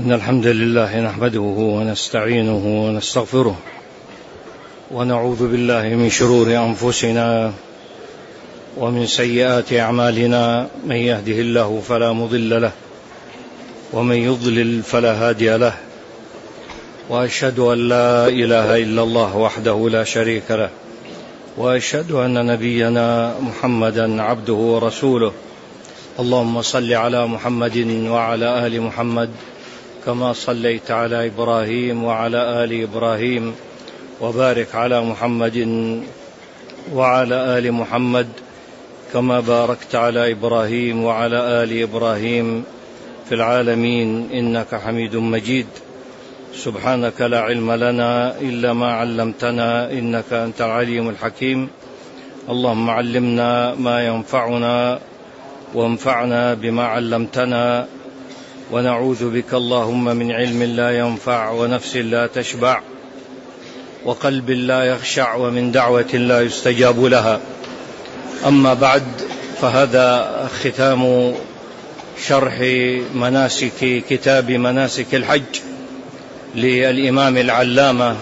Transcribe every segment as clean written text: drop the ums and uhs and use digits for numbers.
إن الحمد لله نحمده ونستعينه ونستغفره ونعوذ بالله من شرور أنفسنا ومن سيئات أعمالنا. من يهده الله فلا مضل له ومن يضلل فلا هادي له، وأشهد أن لا إله إلا الله وحده لا شريك له، وأشهد أن نبينا محمدا عبده ورسوله. اللهم صل على محمد وعلى آل محمد كما صليت على إبراهيم وعلى آل إبراهيم، وبارك على محمد وعلى آل محمد كما باركت على إبراهيم وعلى آل إبراهيم في العالمين إنك حميد مجيد. سبحانك لا علم لنا إلا ما علمتنا إنك أنت العليم الحكيم. اللهم علمنا ما ينفعنا وانفعنا بما علمتنا، ونعوذ بك اللهم من علم لا ينفع ونفس لا تشبع وقلب لا يخشع ومن دعوة لا يستجاب لها. أما بعد، فهذا ختام شرح مناسك كتاب مناسك الحج للإمام العلامة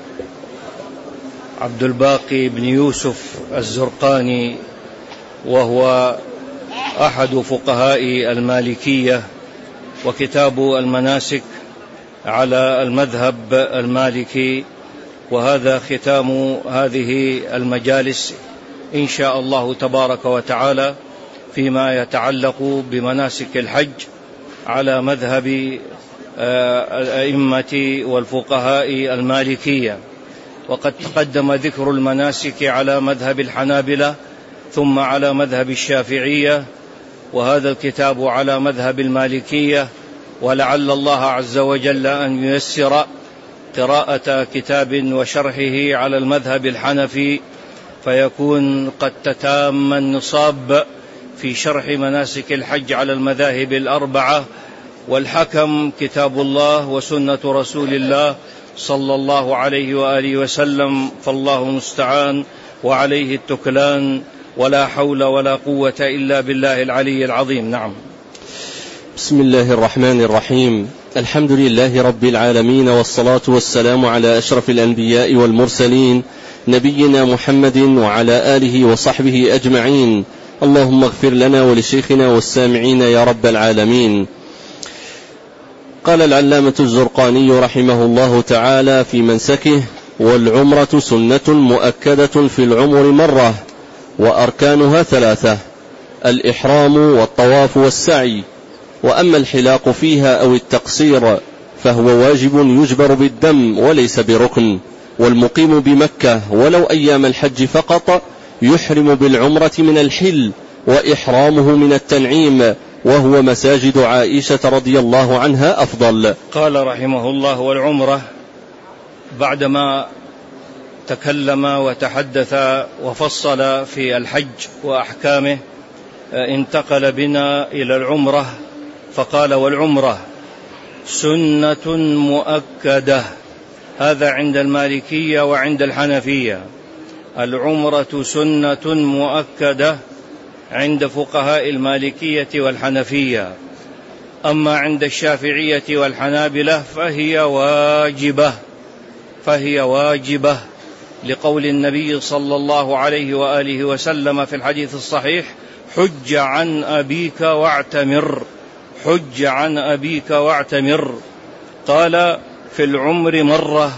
عبد الباقي بن يوسف الزرقاني، وهو أحد فقهاء المالكية، وكتاب المناسك على المذهب المالكي. وهذا ختام هذه المجالس إن شاء الله تبارك وتعالى فيما يتعلق بمناسك الحج على مذهب الأئمة والفقهاء المالكية. وقد تقدم ذكر المناسك على مذهب الحنابلة ثم على مذهب الشافعية، وهذا الكتاب على مذهب المالكية، ولعل الله عز وجل أن ييسر قراءة كتاب وشرحه على المذهب الحنفي، فيكون قد تتام النصاب في شرح مناسك الحج على المذاهب الأربعة. والحكم كتاب الله وسنة رسول الله صلى الله عليه وآله وسلم، فالله المستعان وعليه التكلان، ولا حول ولا قوة إلا بالله العلي العظيم. نعم. بسم الله الرحمن الرحيم. الحمد لله رب العالمين، والصلاة والسلام على أشرف الأنبياء والمرسلين نبينا محمد وعلى آله وصحبه أجمعين. اللهم اغفر لنا ولشيخنا والسامعين يا رب العالمين. قال العلامة الزرقاني رحمه الله تعالى في منسكه: والعمرة سنة مؤكدة في العمر مرة، وأركانها 3: الإحرام والطواف والسعي. وأما الحلاق فيها أو التقصير فهو واجب يجبر بالدم وليس بركن. والمقيم بمكة ولو أيام الحج فقط يحرم بالعمرة من الحل، وإحرامه من التنعيم، وهو مساجد عائشة رضي الله عنها أفضل. قال رحمه الله: والعمرة، بعدما تكلم وتحدث وفصل في الحج وأحكامه، انتقل بنا إلى العمرة، فقال: والعمرة سنة مؤكدة. هذا عند المالكية وعند الحنفية. العمرة سنة مؤكدة عند فقهاء المالكية والحنفية. أما عند الشافعية والحنابلة فهي واجبة لقول النبي صلى الله عليه وآله وسلم في الحديث الصحيح: حج عن أبيك واعتمر، حج عن أبيك واعتمر. قال: في العمر مرة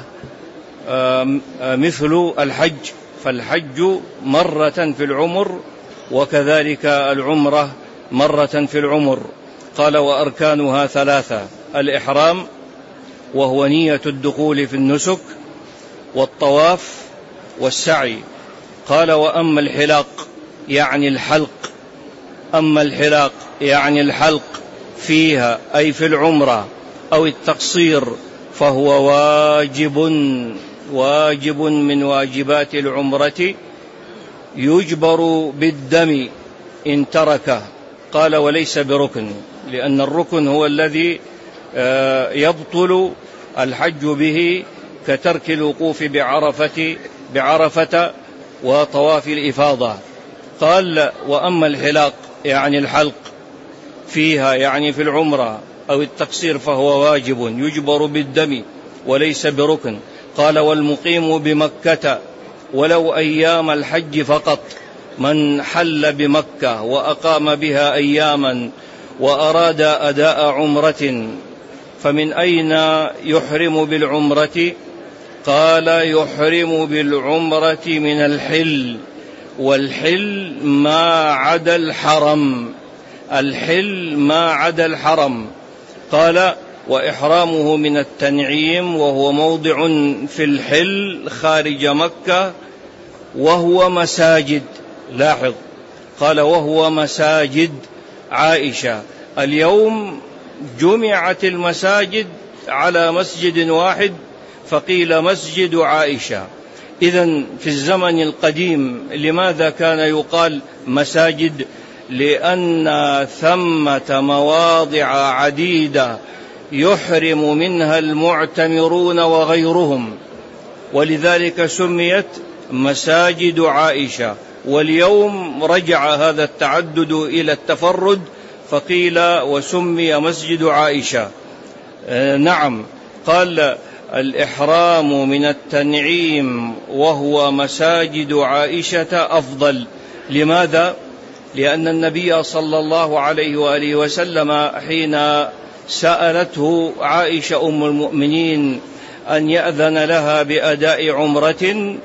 مثل الحج، فالحج مرة في العمر، وكذلك العمرة مرة في العمر. قال: وأركانها 3: الإحرام وهو نية الدخول في النسك، والطواف، والسعي. قال: وأما الحلاق يعني الحلق، أما الحلاق يعني الحلق فيها أي في العمرة أو التقصير فهو واجب من واجبات العمرة يجبر بالدم إن تركه. قال: وليس بركن، لأن الركن هو الذي يبطل الحج به، كترك الوقوف بعرفة وطواف الإفاضة. قال: وأما الحلاق يعني الحلق فيها يعني في العمرة أو التقصير فهو واجب يجبر بالدم وليس بركن. قال والمقيم بمكة ولو أيام الحج فقط، من حل بمكة وأقام بها أياما وأراد أداء عمرة فمن أين يحرم بالعمرة؟ قال يحرم بالعمرة من الحل، والحل ما عدا الحرم، الحل ما عدا الحرم. قال وإحرامه من التنعيم وهو موضع في الحل خارج مكة وهو مساجد. لاحظ قال وهو مساجد عائشة. اليوم جمعت المساجد على مسجد واحد فقيل مسجد عائشة. إذن في الزمن القديم لماذا كان يقال مساجد؟ لأن ثمة مواضع عديدة يحرم منها المعتمرون وغيرهم، ولذلك سميت مساجد عائشة. واليوم رجع هذا التعدد إلى التفرد فقيل وسمي مسجد عائشة. نعم. قال الإحرام من التنعيم وهو مساجد عائشة أفضل. لماذا؟ لأن النبي صلى الله عليه وآله وسلم حين سألته عائشة أم المؤمنين أن يأذن لها بأداء عمرة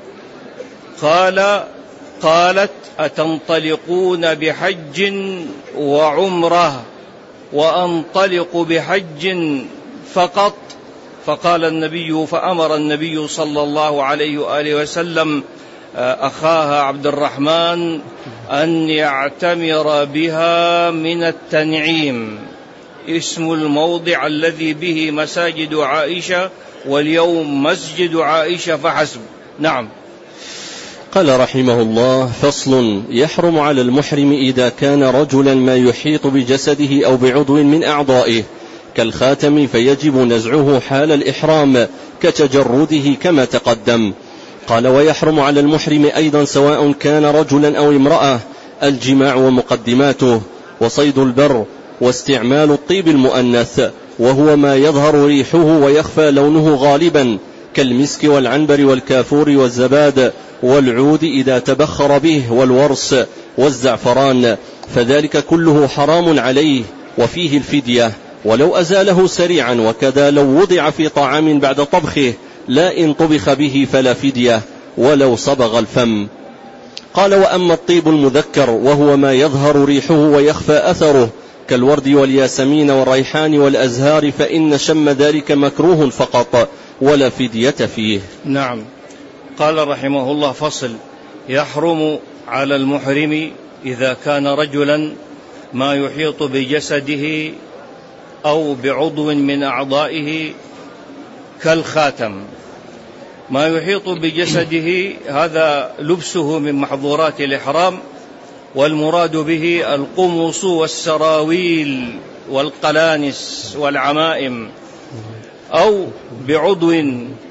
قالت أتنطلقون بحج وعمرة وأنطلق بحج فقط؟ فقال النبي فأمر النبي صلى الله عليه وآله وسلم أخاها عبد الرحمن أن يعتمر بها من التنعيم، اسم الموضع الذي به مساجد عائشة، واليوم مسجد عائشة فحسب. نعم. قال رحمه الله: فصل: يحرم على المحرم إذا كان رجلا ما يحيط بجسده أو بعضو من أعضائه كالخاتم فيجب نزعه حال الإحرام كتجرده كما تقدم. قال: ويحرم على المحرم أيضا سواء كان رجلا أو امرأة الجماع ومقدماته وصيد البر واستعمال الطيب المؤنث، وهو ما يظهر ريحه ويخفى لونه غالبا كالمسك والعنبر والكافور والزباد والعود إذا تبخر به والورس والزعفران، فذلك كله حرام عليه وفيه الفدية ولو أزاله سريعا، وكذا لو وضع في طعام بعد طبخه لا إن طبخ به فلا فدية ولو صبغ الفم. قال: وأما الطيب المذكر وهو ما يظهر ريحه ويخفى أثره كالورد والياسمين والريحان والأزهار فإن شم ذلك مكروه فقط ولا فدية فيه. نعم. قال رحمه الله: فصل: يحرم على المحرم إذا كان رجلا ما يحيط بجسده أو بعضو من أعضائه كالخاتم. ما يحيط بجسده هذا لبسه من محظورات الإحرام، والمراد به القمص والسراويل والقلانس والعمائم، أو بعضو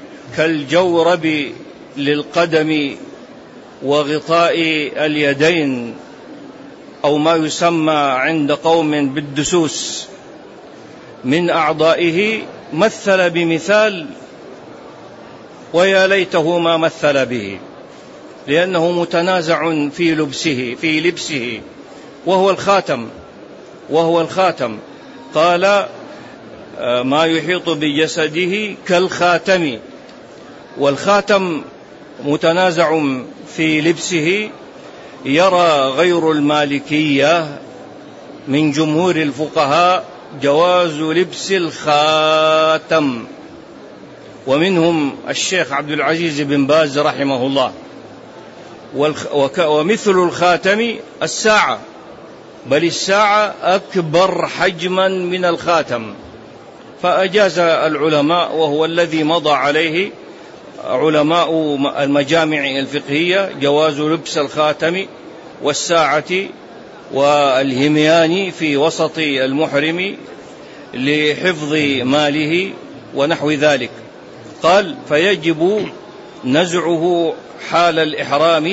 كالجورب للقدم وغطاء اليدين، أو ما يسمى عند قوم بالدسوس من أعضائه. مثل بمثال ويا ليته ما مثل به، لأنه متنازع في لبسه وهو الخاتم. قال: ما يحيط بجسده كالخاتم، والخاتم متنازع في لبسه. يرى غير المالكية من جمهور الفقهاء جواز لبس الخاتم، ومنهم الشيخ عبد العزيز بن باز رحمه الله. ومثل الخاتم الساعة، بل الساعة أكبر حجما من الخاتم، فأجاز العلماء، وهو الذي مضى عليه علماء المجامع الفقهية، جواز لبس الخاتم والساعة والهميان في وسط المحرم لحفظ ماله ونحو ذلك. قال: فيجب نزعه حال الإحرام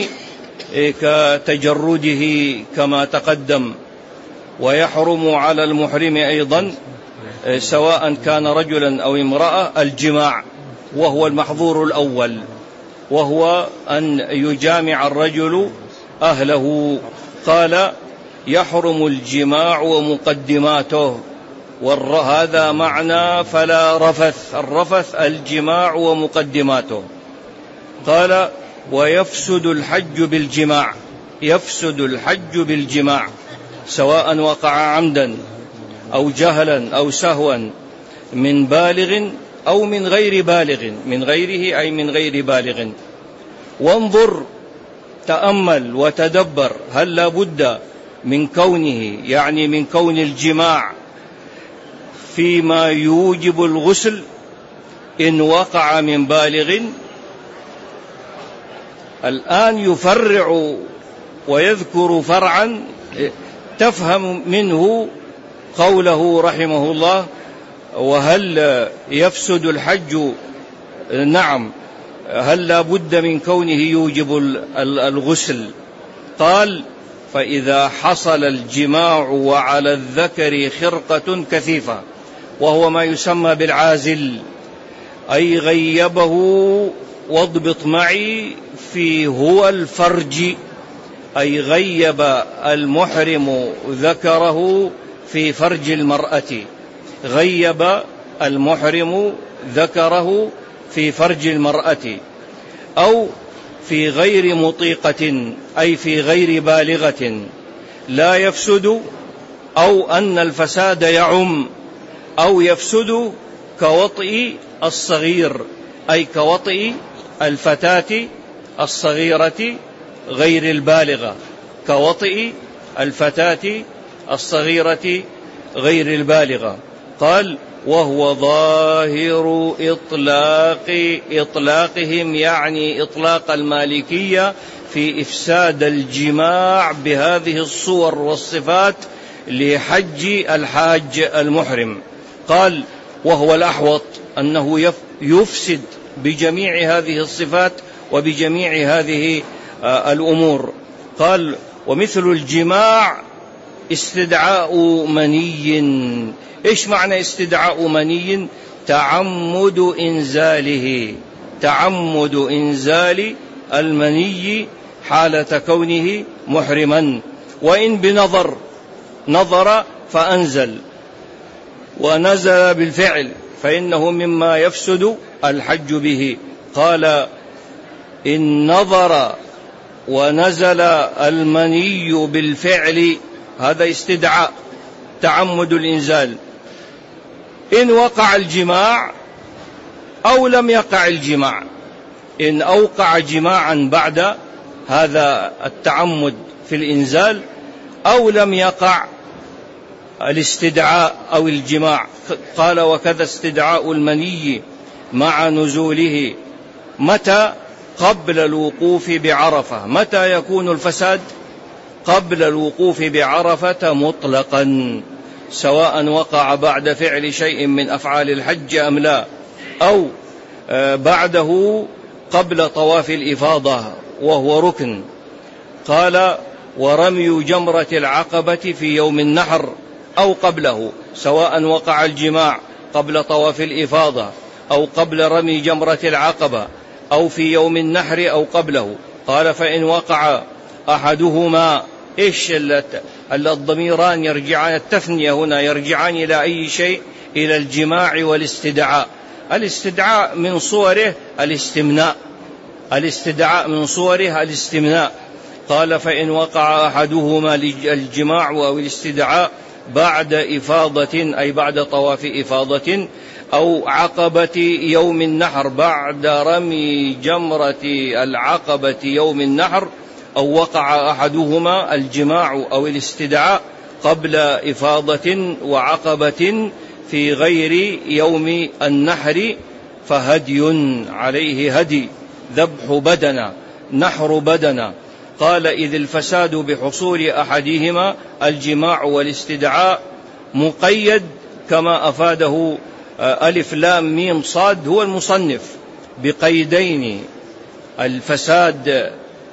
كتجرده كما تقدم. ويحرم على المحرم أيضا سواء كان رجلا أو امرأة الجماع، وهو المحظور الأول، وهو أن يجامع الرجل أهله. قال يحرم الجماع ومقدماته، وهذا معنى فلا رفث. الرفث الجماع ومقدماته. قال ويفسد الحج بالجماع، يفسد الحج بالجماع سواء وقع عمدا أو جهلا أو سهوا من بالغ أو من غير بالغ، من غيره أي من غير بالغ. وانظر تأمل وتدبر، هل لا بد من كونه، يعني من كون الجماع فيما يوجب الغسل إن وقع من بالغ؟ الآن يفرع ويذكر فرعا تفهم منه قوله رحمه الله وهل يفسد الحج؟ نعم، هل لا بد من كونه يوجب الغسل؟ قال فإذا حصل الجماع وعلى الذكر خرقة كثيفة، وهو ما يسمى بالعازل، أي غيبه، واضبط معي، في هو الفرج، أي غيب المحرم ذكره في فرج المرأة، غيب المحرم ذكره في فرج المرأة، أو في غير مطيقة أي في غير بالغة لا يفسد، أو أن الفساد يعم، أو يفسد كوطئ الصغير أي كوطئ الفتاة الصغيرة غير البالغة، كوطئ الفتاة الصغيرة غير البالغة. قال وهو ظاهر إطلاقهم، يعني إطلاق المالكية في إفساد الجماع بهذه الصور والصفات لحج الحاج المحرم. قال وهو الأحوط أنه يفسد بجميع هذه الصفات وبجميع هذه الأمور. قال ومثل الجماع استدعاء مني. إيش معنى استدعاء مني؟ تعمد إنزاله، تعمد إنزال المني حالة كونه محرما، وإن بنظر، نظر فأنزل ونزل بالفعل فإنه مما يفسد الحج به. قال إن نظر ونزل المني بالفعل، هذا استدعاء تعمد الإنزال. إن وقع الجماع أو لم يقع الجماع، إن أوقع جماعا بعد هذا التعمد في الإنزال أو لم يقع الاستدعاء أو الجماع. قال وكذا استدعاء المني مع نزوله. متى؟ قبل الوقوف بعرفة. متى يكون الفساد؟ قبل الوقوف بعرفة مطلقا، سواء وقع بعد فعل شيء من أفعال الحج أم لا، أو بعده قبل طواف الإفاضة وهو ركن. قال ورمي جمرة العقبة في يوم النحر أو قبله، سواء وقع الجماع قبل طواف الإفاضة أو قبل رمي جمرة العقبة أو في يوم النحر أو قبله. قال فإن وقع أحدهما، إيش الضميران يرجعان، التثنية هنا يرجعان إلى أي شيء؟ إلى الجماع والاستدعاء. الاستدعاء من صوره الاستمناء، الاستدعاء من صوره الاستمناء. قال فإن وقع أحدهما الجماع أو الاستدعاء بعد إفاضة أي بعد طواف إفاضة، أو عقبة يوم النحر بعد رمي جمرة العقبة يوم النحر، أو وقع أحدهما الجماع أو الاستدعاء قبل إفاضة وعقبة في غير يوم النحر، فهدي عليه هدي، ذبح بدنة، نحر بدنة. قال إذ الفساد بحصول أحدهما الجماع والاستدعاء مقيد كما أفاده ألف لام ميم صاد هو المصنف بقيدين: الفساد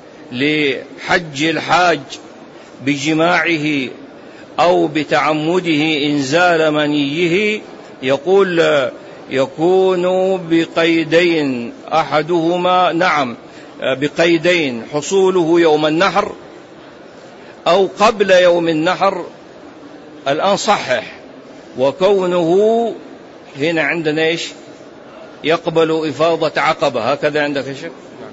لحج الحاج بجماعه أو بتعمده إنزال منيه، يقول يكون بقيدين، أحدهما نعم بقيدين، حصوله يوم النحر أو قبل يوم النحر. الآن صحح، وكونه هنا عندنا إيش؟ يقبل إفاضة عقبة، هكذا عندك شيء؟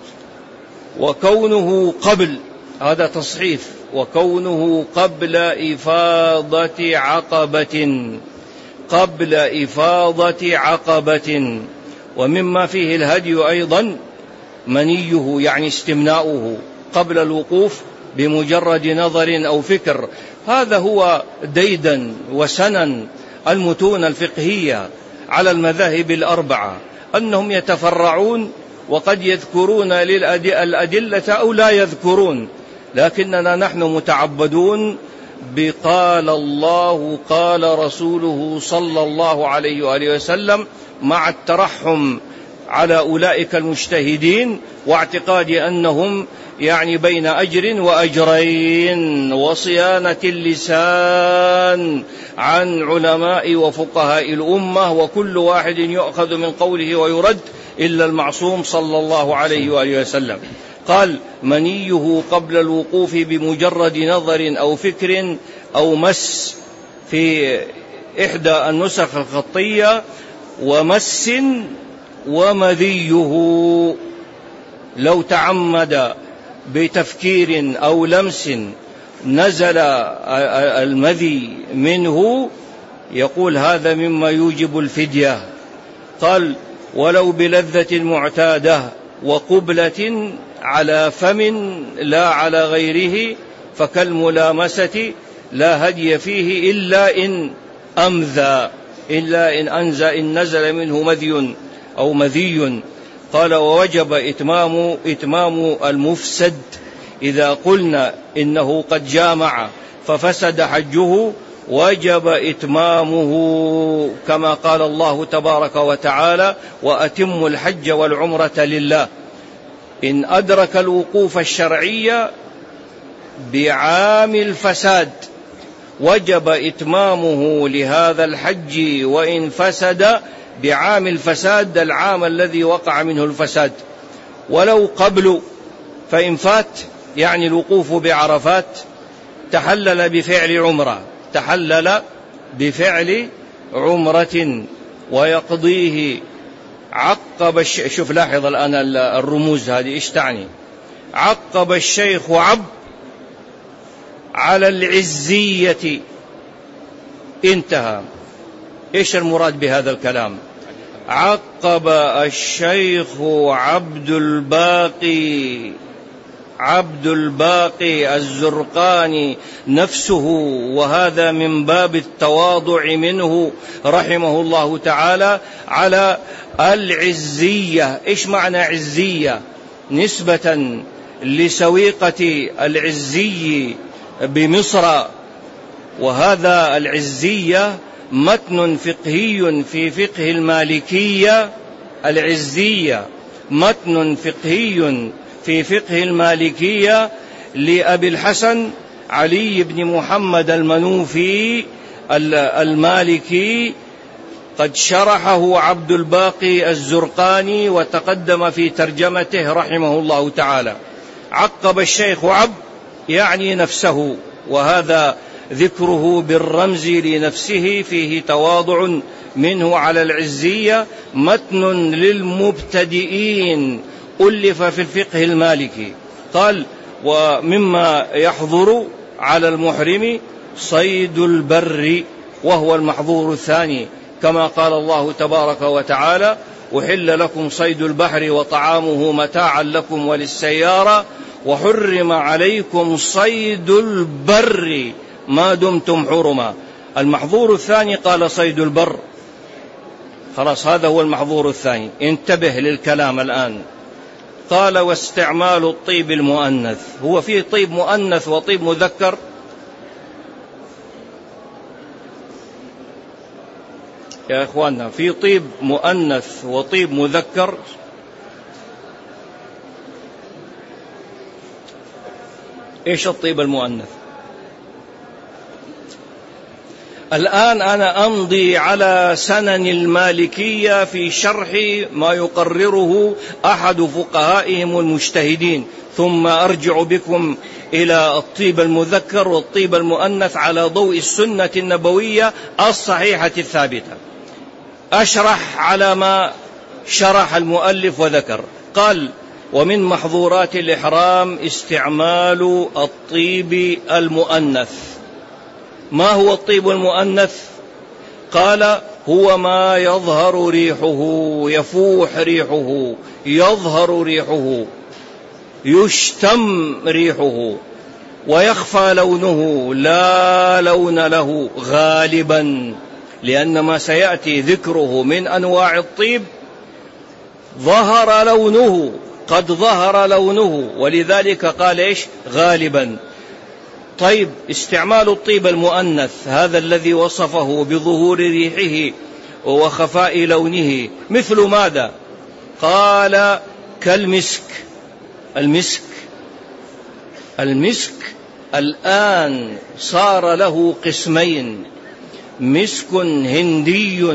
وكونه قبل، هذا تصحيف، وكونه قبل إفاضة عقبة، قبل إفاضة عقبة. ومما فيه الهدي أيضا منيه، يعني استمناؤه قبل الوقوف بمجرد نظر أو فكر. هذا هو ديدا وسنن المتون الفقهية على المذاهب الأربعة، أنهم يتفرعون وقد يذكرون الأدلة أو لا يذكرون، لكننا نحن متعبدون بقال الله قال رسوله صلى الله عليه وآله وسلم، مع الترحم على أولئك المجتهدين واعتقاد أنهم يعني بين أجر وأجرين، وصيانة اللسان عن علماء وفقهاء الأمة، وكل واحد يؤخذ من قوله ويرد إلا المعصوم صلى الله عليه وآله وسلم. قال منيه قبل الوقوف بمجرد نظر أو فكر أو مس، في إحدى النسخ الخطية ومس ومذيه، لو تعمد بتفكير أو لمس نزل المذي منه، يقول هذا مما يوجب الفدية. قال ولو بلذة معتادة وقبلة على فم لا على غيره، فكالملامسة لا هدي فيه إلا إن أمذى، إلا إن أنزى، إن نزل منه مذي أو مذي. قال ووجب إتمام المفسد، إذا قلنا إنه قد جامع ففسد حجه وجب إتمامه، كما قال الله تبارك وتعالى وأتموا الحج والعمرة لله. إن أدرك الوقوف الشرعي بعام الفساد وجب إتمامه لهذا الحج، وإن فسد بعام الفساد العام الذي وقع منه الفساد. ولو قبل، فإن فات يعني الوقوف بعرفات تحلل بفعل عمرة، تحلل بفعل عمرة ويقضيه. عقب شوف لاحظ الآن الرموز هذه إيش تعني. عقب الشيخ عب على العزية، انتهى. إيش المراد بهذا الكلام؟ عقب الشيخ عبد الباقي الزرقاني نفسه، وهذا من باب التواضع منه رحمه الله تعالى، على العزية. إيش معنى عزية؟ نسبة لسويقة العزي بمصر، وهذا العزية متن فقهي في فقه المالكية. العزية متن فقهي في فقه المالكية لأبي الحسن علي بن محمد المنوفي المالكي، قد شرحه عبد الباقي الزرقاني وتقدم في ترجمته رحمه الله تعالى. عقب الشيخ عب يعني نفسه، وهذا ذكره بالرمز لنفسه فيه تواضع منه على العزية. متن للمبتدئين ألف في الفقه المالكي. قال ومما يحظر على المحرم صيد البر، وهو المحظور الثاني، كما قال الله تبارك وتعالى أحل لكم صيد البحر وطعامه متاعا لكم وللسيارة، وحرم عليكم صيد البر ما دمتم حرما. المحظور الثاني قال صيد البر، خلاص هذا هو المحظور الثاني. انتبه للكلام الآن. قال واستعمال الطيب المؤنث، هو فيه طيب مؤنث وطيب مذكر؟ يا إخواننا في طيب مؤنث وطيب مذكر. إيش الطيب المؤنث؟ الآن أنا أمضي على سنن المالكية في شرح ما يقرره أحد فقهائهم المجتهدين، ثم أرجع بكم إلى الطيب المذكر والطيب المؤنث على ضوء السنة النبوية الصحيحة الثابتة. أشرح على ما شرح المؤلف وذكر. قال: ومن محظورات الإحرام استعمال الطيب المؤنث. ما هو الطيب المؤنث؟ قال: هو ما يظهر ريحه، يفوح ريحه، يظهر ريحه، يشتم ريحه، ويخفى لونه، لا لون له غالبا، لأن ما سيأتي ذكره من أنواع الطيب ظهر لونه، قد ظهر لونه، ولذلك قال إيش؟ غالبا. طيب، استعمال الطيب المؤنث هذا الذي وصفه بظهور ريحه وخفاء لونه مثل ماذا؟ قال: كالمسك. المسك الآن صار له قسمين: مسك هندي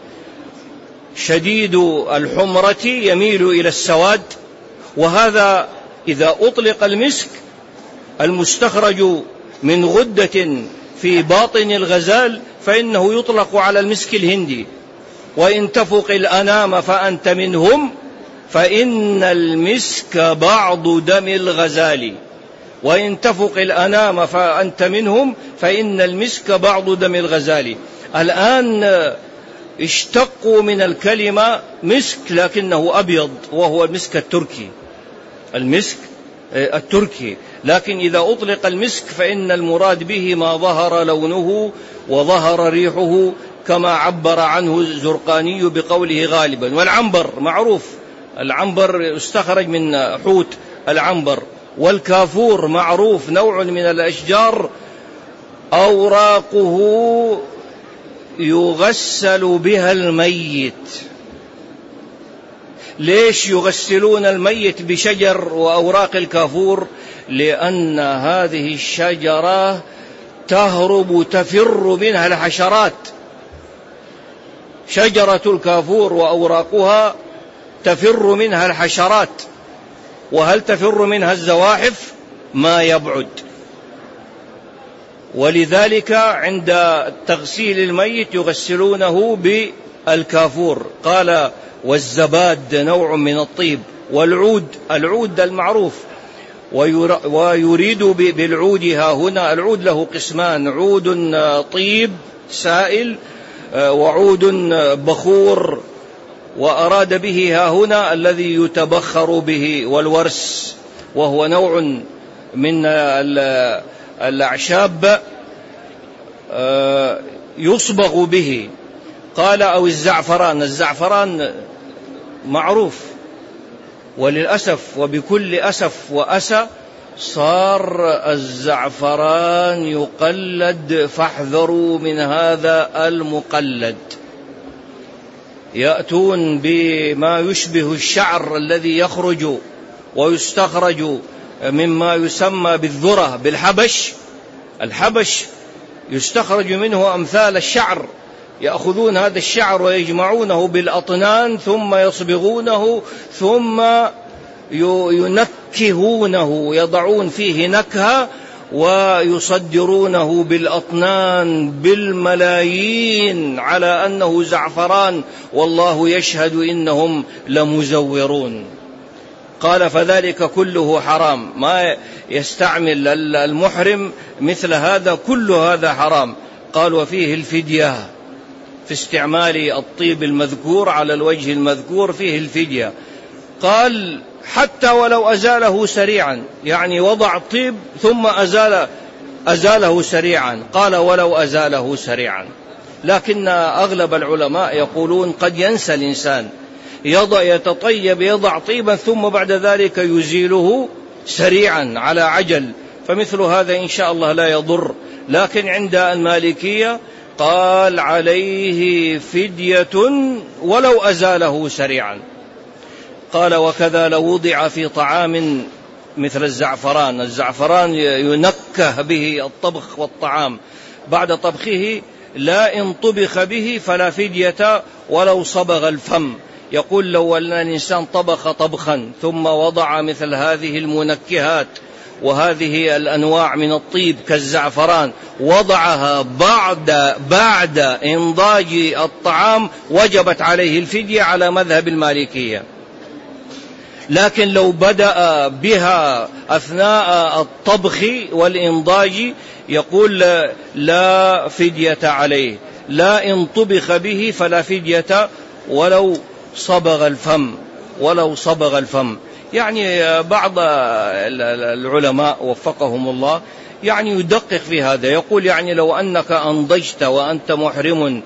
شديد الحمرة يميل إلى السواد، وهذا إذا أطلق المسك المستخرج من غدة في باطن الغزال فإنه يطلق على المسك الهندي. وإن تفق الأنام فأنت منهم، فإن المسك بعض دم الغزال. وإن تفق الأنام فأنت منهم، فإن المسك بعض دم الغزال. الآن اشتقوا من الكلمة مسك لكنه أبيض، وهو المسك التركي، المسك التركي. لكن إذا أطلق المسك فإن المراد به ما ظهر لونه وظهر ريحه، كما عبر عنه الزرقاني بقوله غالبا. والعنبر معروف، العنبر يستخرج من حوت العنبر. والكافور معروف، نوع من الأشجار أوراقه يغسل بها الميت. ليش يغسلون الميت بشجر وأوراق الكافور؟ لأن هذه الشجرة تهرب تفر منها الحشرات. شجرة الكافور وأوراقها تفر منها الحشرات، وهل تفر منها الزواحف؟ ما يبعد. ولذلك عند تغسيل الميت يغسلونه بالكافور. قال: والزباد نوع من الطيب. والعود، العود المعروف، ويريد بالعود ها هنا، العود له قسمان: عود طيب سائل وعود بخور، وأراد به ها هنا الذي يتبخر به، والورس وهو نوع من الأعشاب يصبغ به. قال: أو الزعفران. الزعفران معروف، وللأسف وبكل أسف وأسى صار الزعفران يقلد، فاحذروا من هذا المقلد. يأتون بما يشبه الشعر الذي يخرج ويستخرج مما يسمى بالذرة بالحبش. الحبش يستخرج منه أمثال الشعر، يأخذون هذا الشعر ويجمعونه بالأطنان ثم يصبغونه ثم ينكهونه، يضعون فيه نكهة ويصدرونه بالأطنان بالملايين على أنه زعفران، والله يشهد إنهم لمزورون. قال: فذلك كله حرام. ما يستعمل المحرم مثل هذا، كل هذا حرام. قال: وفيه الفدية، في استعمال الطيب المذكور على الوجه المذكور فيه الفدية. قال: حتى ولو أزاله سريعا، يعني وضع الطيب ثم أزاله سريعا. قال: ولو أزاله سريعا. لكن أغلب العلماء يقولون قد ينسى الإنسان، يتطيب، يضع طيبا ثم بعد ذلك يزيله سريعا على عجل، فمثل هذا إن شاء الله لا يضر. لكن عند المالكية قال: عليه فدية ولو أزاله سريعا. قال: وكذا لو وضع في طعام مثل الزعفران. الزعفران ينكه به الطبخ والطعام، بعد طبخه لا إن طبخ به فلا فدية ولو صبغ الفم. يقول لو أن الإنسان طبخ طبخا ثم وضع مثل هذه المنكهات وهذه الأنواع من الطيب كالزعفران وضعها بعد إنضاج الطعام وجبت عليه الفدية على مذهب المالكية. لكن لو بدأ بها أثناء الطبخ والإنضاج يقول لا فدية عليه، لا إن طبخ به فلا فدية ولو صبغ الفم. يعني بعض العلماء وفقهم الله يعني يدقق في هذا، يقول يعني لو أنك أنضجت وأنت محرم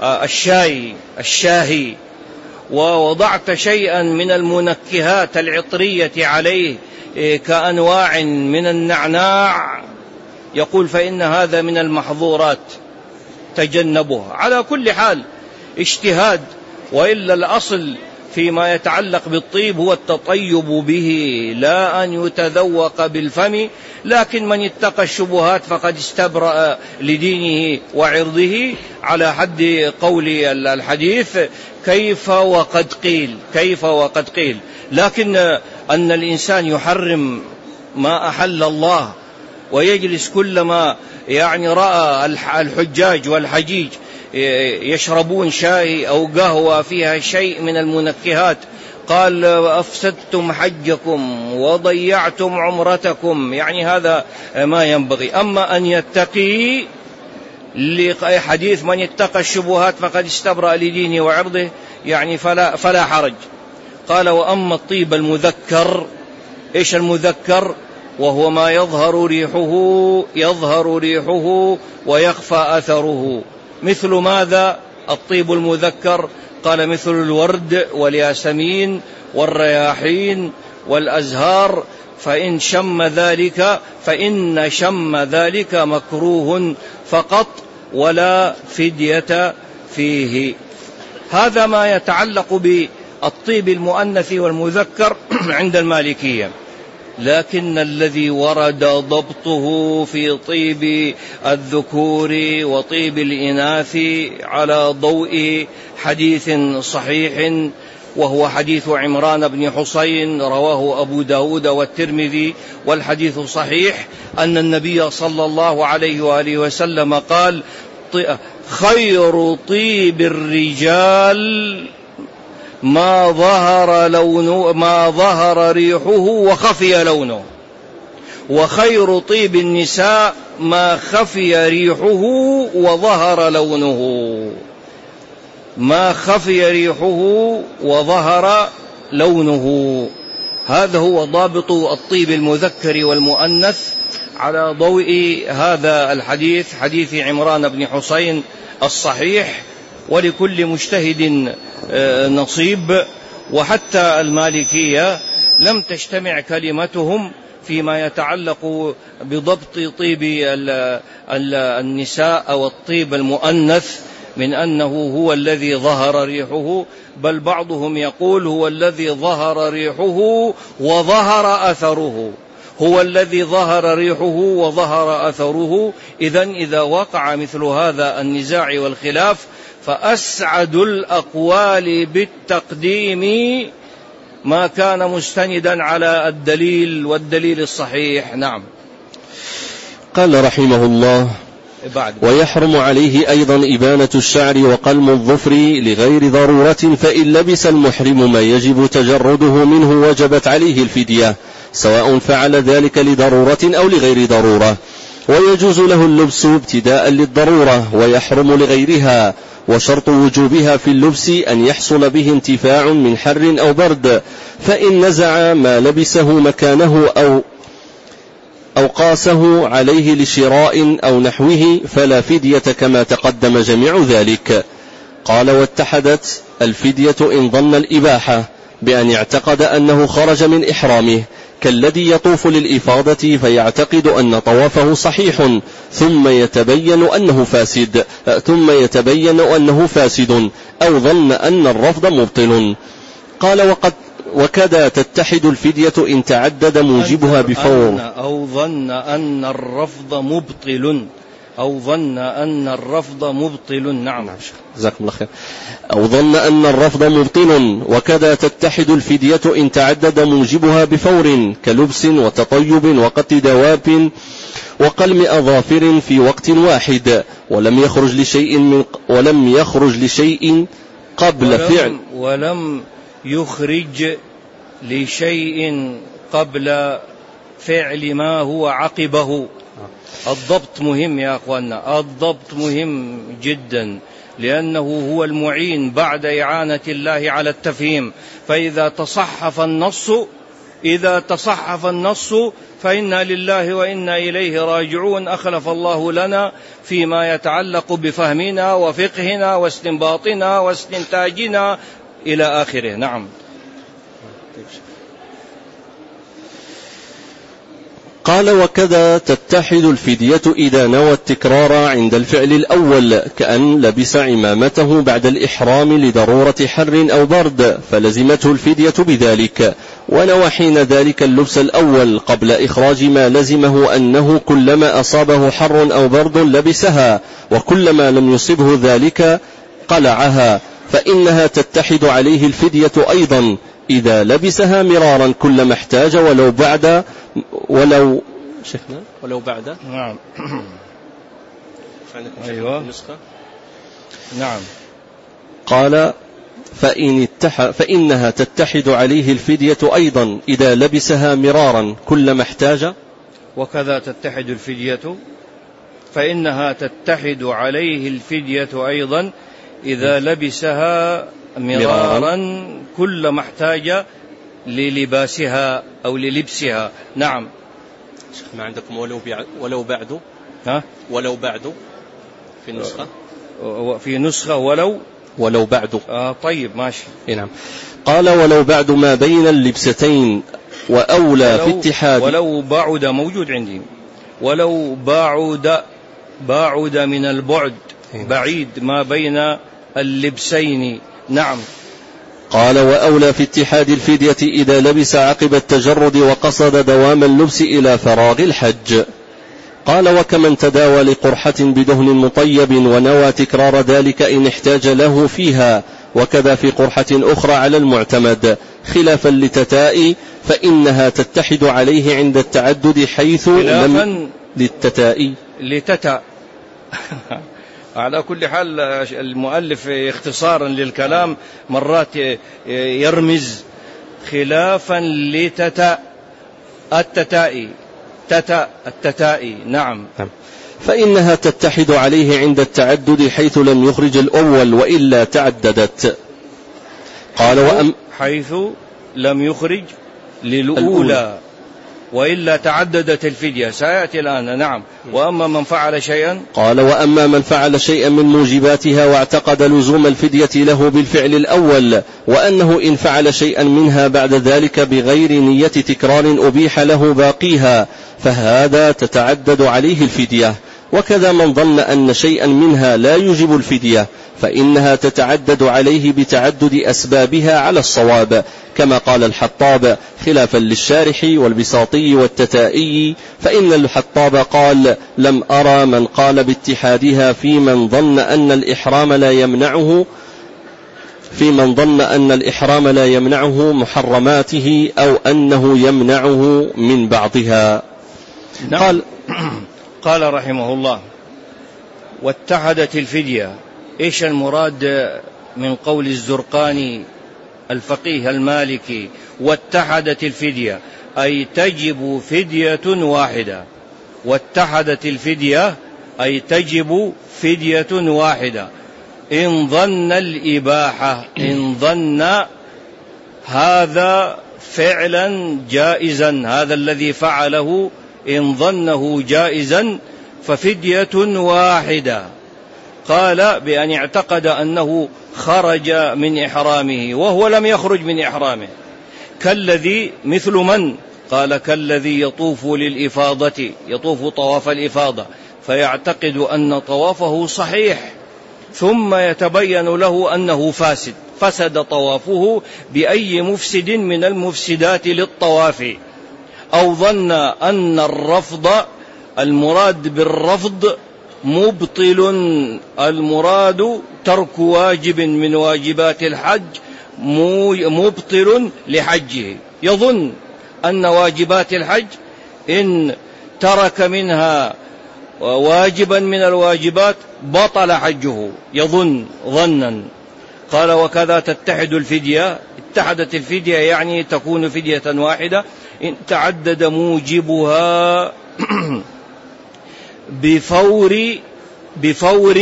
الشاهي ووضعت شيئا من المنكهات العطرية عليه كأنواع من النعناع، يقول فإن هذا من المحظورات تجنبه. على كل حال اجتهاد، وإلا الأصل فيما يتعلق بالطيب هو التطيب به لا أن يتذوق بالفم. لكن من اتقى الشبهات فقد استبرأ لدينه وعرضه، على حد قول الحديث كيف وقد قيل. لكن أن الإنسان يحرم ما أحل الله ويجلس كلما يعني رأى الحجاج والحجيج يشربون شاي أو قهوة فيها شيء من المنكهات، قال أفسدتم حجكم وضيعتم عمرتكم، يعني هذا ما ينبغي. أما أن يتقي لحديث من اتقى الشبهات فقد استبرأ لدينه وعرضه، يعني فلا حرج. قال وأما الطيب المذكر، إيش المذكر؟ وهو ما يظهر ريحه ويخفى أثره. مثل ماذا الطيب المذكر؟ قال مثل الورد والياسمين والرياحين والأزهار، فإن شم ذلك مكروه فقط ولا فدية فيه. هذا ما يتعلق بالطيب المؤنث والمذكر عند المالكية. لكن الذي ورد ضبطه في طيب الذكور وطيب الإناث على ضوء حديث صحيح، وهو حديث عمران بن حسين رواه أبو داود والترمذي، والحديث صحيح، أن النبي صلى الله عليه وآله وسلم قال خير طيب الرجال ما ظهر ريحه وخفي لونه، وخير طيب النساء ما خفي ريحه وظهر لونه. هذا هو ضابط الطيب المذكر والمؤنث على ضوء هذا الحديث، حديث عمران بن حسين الصحيح. ولكل مجتهد نصيب. وحتى المالكية لم تجتمع كلمتهم فيما يتعلق بضبط طيب النساء أو الطيب المؤنث من أنه هو الذي ظهر ريحه، بل بعضهم يقول هو الذي ظهر ريحه وظهر أثره. إذن إذا وقع مثل هذا النزاع والخلاف فأسعد الأقوال بالتقديم ما كان مستندا على الدليل والدليل الصحيح. نعم. قال رحمه الله ويحرم عليه أيضا إبانة الشعر وقلم الظفر لغير ضرورة، فإن لبس المحرم ما يجب تجرده منه وجبت عليه الفدية، سواء فعل ذلك لضرورة أو لغير ضرورة. ويجوز له اللبس ابتداء للضرورة ويحرم لغيرها، وشرط وجوبها في اللبس أن يحصل به انتفاع من حر أو برد، فإن نزع ما لبسه مكانه أو قاسه عليه لشراء أو نحوه فلا فدية كما تقدم جميع ذلك. قال واتحدت الفدية إن ظن الإباحة بأن يعتقد أنه خرج من إحرامه، كالذي يطوف للإفاضة فيعتقد أن طوافه صحيح ثم يتبين أنه فاسد أو ظن أن الرفض مبطل. قال وكذا تتحد الفدية إن تعدد موجبها بفور. أو ظن أن الرفض مبطل، أو ظن أن الرفض مبطل. نعم. جزاكم الله خير. أو ظن أن الرفض مبطل. وكذا تتحد الفدية إن تعدد موجبها بفور كلبس وتطيب وقتل دواب وقلم أظافر في وقت واحد، ولم يخرج لشيء قبل فعل، ولم يخرج لشيء قبل فعل ما هو عقبه. الضبط مهم يا أخوانا، الضبط مهم جدا، لأنه هو المعين بعد إعانة الله على التفهيم. فإذا تصحف النص فإنا لله وإنا إليه راجعون. أخلف الله لنا فيما يتعلق بفهمنا وفقهنا واستنباطنا واستنتاجنا إلى آخره. نعم. قال: وكذا تتحد الفدية إذا نوى التكرار عند الفعل الأول، كأن لبس عمامته بعد الإحرام لضرورة حر أو برد فلزمته الفدية بذلك، ونوى حين ذلك اللبس الأول قبل إخراج ما لزمه أنه كلما أصابه حر أو برد لبسها، وكلما لم يصبه ذلك قلعها، فإنها تتحد عليه الفدية أيضا إذا لبسها مرارا كلما احتاج ولو بعد نعم. أيوة. نعم. قال: فإنها تتحد عليه الفدية أيضا إذا لبسها مرارا كلما احتاج. وكذا تتحد الفدية، فإنها تتحد عليه الفدية أيضا إذا لبسها مرارا كلما احتاج للباسها أو للبسها. نعم. ما عندكم ولو بعد؟ ها؟ ولو بعد في النسخة؟ في نسخة ولو بعد. طيب ماشي. نعم. قال: ولو بعد ما بين اللبستين وأولى في اتحاد. ولو بعد موجود عندي، ولو بعد من البعد، بعيد ما بين اللبسين. نعم. قال: وأولى في اتحاد الفدية إذا لبس عقب التجرد وقصد دوام اللبس إلى فراغ الحج. قال: وكمن تداوى لقرحة بدهن مطيب ونوى تكرار ذلك إن احتاج له فيها، وكذا في قرحة أخرى على المعتمد، خلافا للتتاء فإنها تتحد عليه عند التعدد حيث لم للتتاء على كل حال المؤلف اختصارا للكلام مرات يرمز خلافا التتاء. نعم. فإنها تتحد عليه عند التعدد حيث لم يخرج الأول وإلا تعددت. قال: حيث لم يخرج للأولى وإلا تعددت الفدية، سيأتي الآن. نعم. وأما من فعل شيئا، قال: وأما من فعل شيئا من موجباتها واعتقد لزوم الفدية له بالفعل الأول، وأنه إن فعل شيئا منها بعد ذلك بغير نية تكرار أبيح له باقيها، فهذا تتعدد عليه الفدية. وكذا من ظن أن شيئا منها لا يجب الفدية فإنها تتعدد عليه بتعدد أسبابها على الصواب، كما قال الحطاب خلافا للشارح والبساطي والتتائي، فإن الحطاب قال: لم أرى من قال باتحادها في من ظن أن الإحرام لا يمنعه محرماته أو أنه يمنعه من بعضها. قال رحمه الله: واتحدت الفدية. إيش المراد من قول الزرقاني الفقيه المالكي؟ واتحدت الفدية أي تجب فدية واحدة. واتحدت الفدية أي تجب فدية واحدة إن ظن الإباحة، إن ظن هذا فعلا جائزا، هذا الذي فعله إن ظنه جائزا ففدية واحدة. قال: بأن اعتقد أنه خرج من إحرامه وهو لم يخرج من إحرامه، كالذي مثل من؟ قال: كالذي يطوف للإفاضة، يطوف طواف الإفاضة فيعتقد أن طوافه صحيح ثم يتبين له أنه فاسد، فسد طوافه بأي مفسد من المفسدات للطواف. أو ظن أن الرفض، المراد بالرفض مبطل، المراد ترك واجب من واجبات الحج مبطل لحجه، يظن أن واجبات الحج إن ترك منها واجبا من الواجبات بطل حجه، يظن ظنا. قال وكذا تتحد الفدية، اتحدت الفدية يعني تكون فدية واحدة إن تعدد موجبها بفور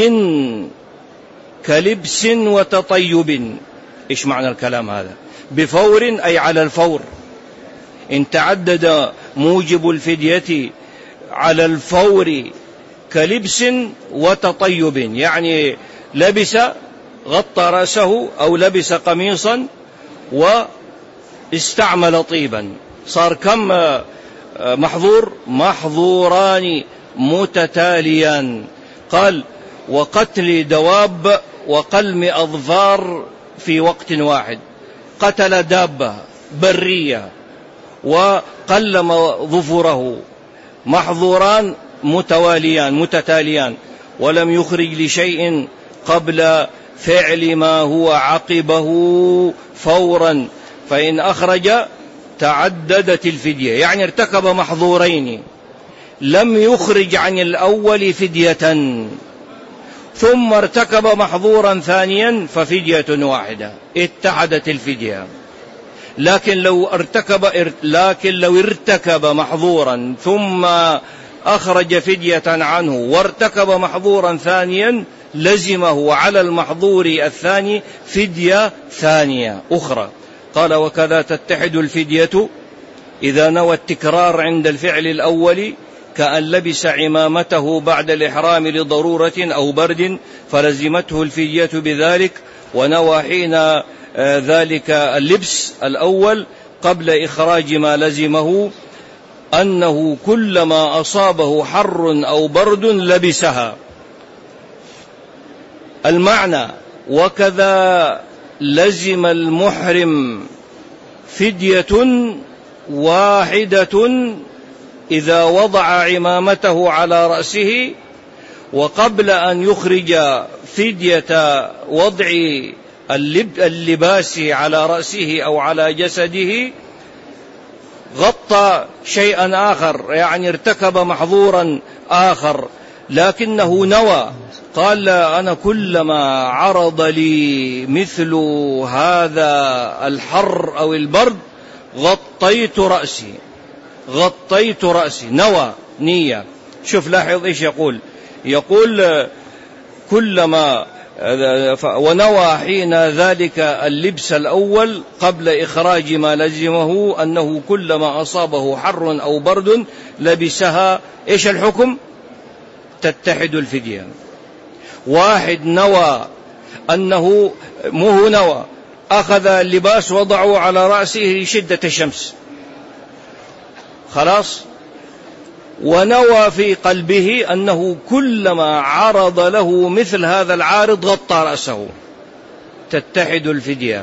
كلبس وتطيب. إيش معنى الكلام هذا؟ بفور أي على الفور، إن تعدد موجب الفدية على الفور كلبس وتطيب، يعني لبس غطى رأسه أو لبس قميصا واستعمل طيبا، صار كم محظور؟ محظوران متتاليان. قال وقتل دواب وقلم أظفار في وقت واحد، قتل دابة برية وقلم ظفره، محظوران متتاليان، ولم يخرج لشيء قبل فعل ما هو عقبه فورا، فإن أخرج تعددت الفدية، يعني ارتكب محظورين، لم يخرج عن الأول فدية ثم ارتكب محظورا ثانيا ففدية واحدة، اتحدت الفدية. لكن لو ارتكب محظورا ثم أخرج فدية عنه وارتكب محظورا ثانيا لزمه على المحظور الثاني فدية ثانية أخرى. قال وكذا تتحد الفدية إذا نوى التكرار عند الفعل الأول، كأن لبس عمامته بعد الإحرام لضرورة أو برد فلزمته الفدية بذلك، ونوى حين ذلك اللبس الأول قبل إخراج ما لزمه أنه كلما أصابه حر أو برد لبسها. المعنى وكذا لزم المحرم فدية واحدة إذا وضع عمامته على رأسه، وقبل أن يخرج فدية وضع اللباس على رأسه أو على جسده غطى شيئا آخر، يعني ارتكب محظورا آخر لكنه نوى، قال أنا كلما عرض لي مثل هذا الحر أو البرد غطيت رأسي، نوى نية. شوف لاحظ إيش يقول كلما ونوى حين ذلك اللبس الأول قبل إخراج ما لزمه أنه كلما أصابه حر أو برد لبسها. إيش الحكم؟ تتحد الفدية. واحد نوى أنه نوى أخذ اللباس وضعه على رأسه لشدة الشمس، خلاص، ونوى في قلبه أنه كلما عرض له مثل هذا العارض غطى رأسه، تتحد الفدية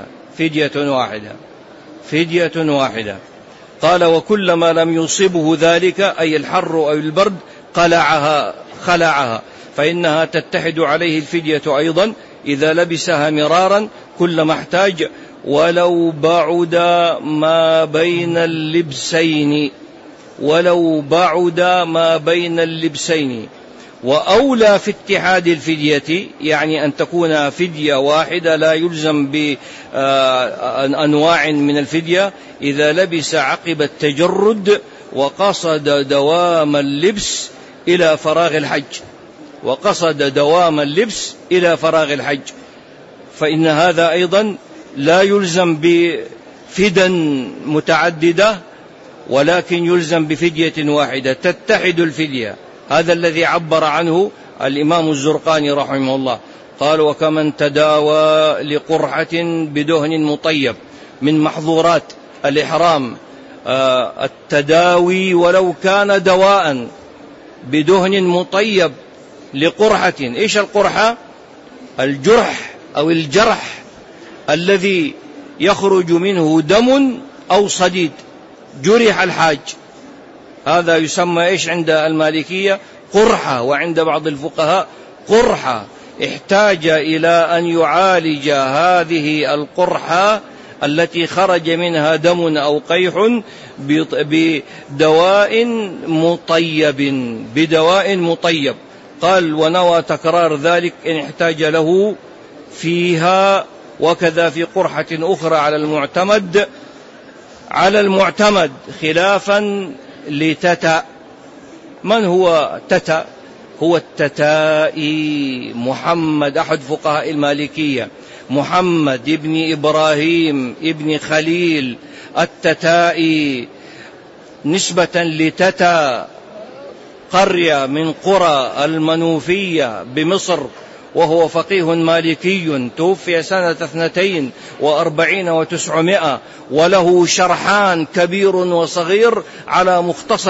فدية واحدة. قال وكلما لم يصبه ذلك أي الحر أو البرد خلعها فإنها تتحد عليه الفدية أيضا إذا لبسها مرارا كلما احتاج، ولو بعد ما بين اللبسين. وأولى في اتحاد الفدية يعني أن تكون فدية واحدة لا يلزم بأنواع من الفدية إذا لبس عقب التجرد وقصد دوام اللبس إلى فراغ الحج، فإن هذا أيضا لا يلزم بفدا متعددة ولكن يلزم بفدية واحدة تتحد الفدية. هذا الذي عبر عنه الإمام الزرقاني رحمه الله. قال وكمن تداوى لقرحة بدهن مطيب، من محظورات الإحرام التداوي ولو كان دواء بدهن مطيب لقرحة. إيش القرحة؟ الجرح أو الجرح الذي يخرج منه دم أو صديد، جرح الحاج، هذا يسمى إيش عند المالكية؟ قرحة، وعند بعض الفقهاء قرحة، احتاج إلى أن يعالج هذه القرحة التي خرج منها دم أو قيح بدواء مطيب. قال ونوى تكرار ذلك إن احتاج له فيها. وكذا في قرحة أخرى على المعتمد خلافا لتتا. من هو تتا؟ هو التتائي محمد، أحد فقهاء المالكية، محمد ابن إبراهيم ابن خليل التتائي، نسبة لتتا، قرية من قرى المنوفية بمصر، وهو فقيه مالكي توفي سنة 42 و900، وله شرحان كبير وصغير على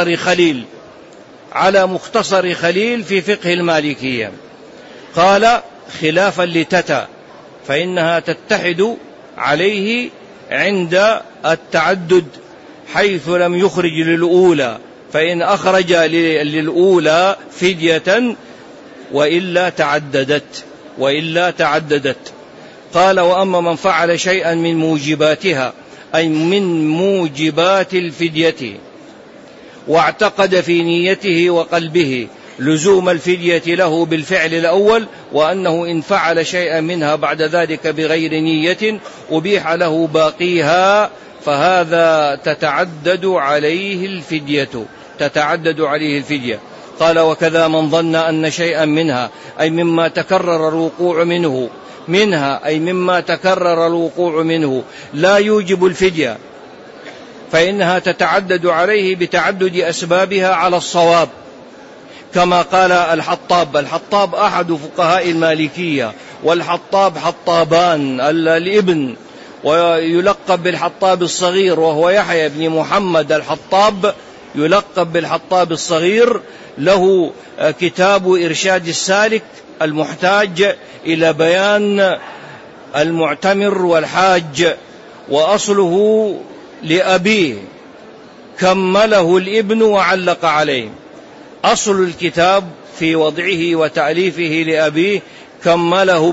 مختصر خليل في فقه المالكية. قال خلافا لتتا، فإنها تتحد عليه عند التعدد حيث لم يخرج للأولى، فإن أخرج للأولى فدية وإلا تعددت. قال وأما من فعل شيئا من موجباتها، أي من موجبات الفدية، واعتقد في نيته وقلبه لزوم الفدية له بالفعل الأول، وأنه إن فعل شيئا منها بعد ذلك بغير نية أبيح له باقيها، فهذا تتعدد عليه الفدية. قال وكذا من ظن أن شيئا منها، أي مما تكرر الوقوع منه لا يوجب الفدية، فإنها تتعدد عليه بتعدد أسبابها على الصواب، كما قال الحطاب أحد فقهاء المالكية، والحطاب حطابان الابن، ويلقب بالحطاب الصغير، وهو يحيى بن محمد الحطاب، يلقب بالحطاب الصغير. له كتاب إرشاد السالك المحتاج إلى بيان المعتمر والحاج، وأصله لأبيه، كمله الابن وعلق عليه. أصل الكتاب في وضعه وتأليفه لأبيه، كمله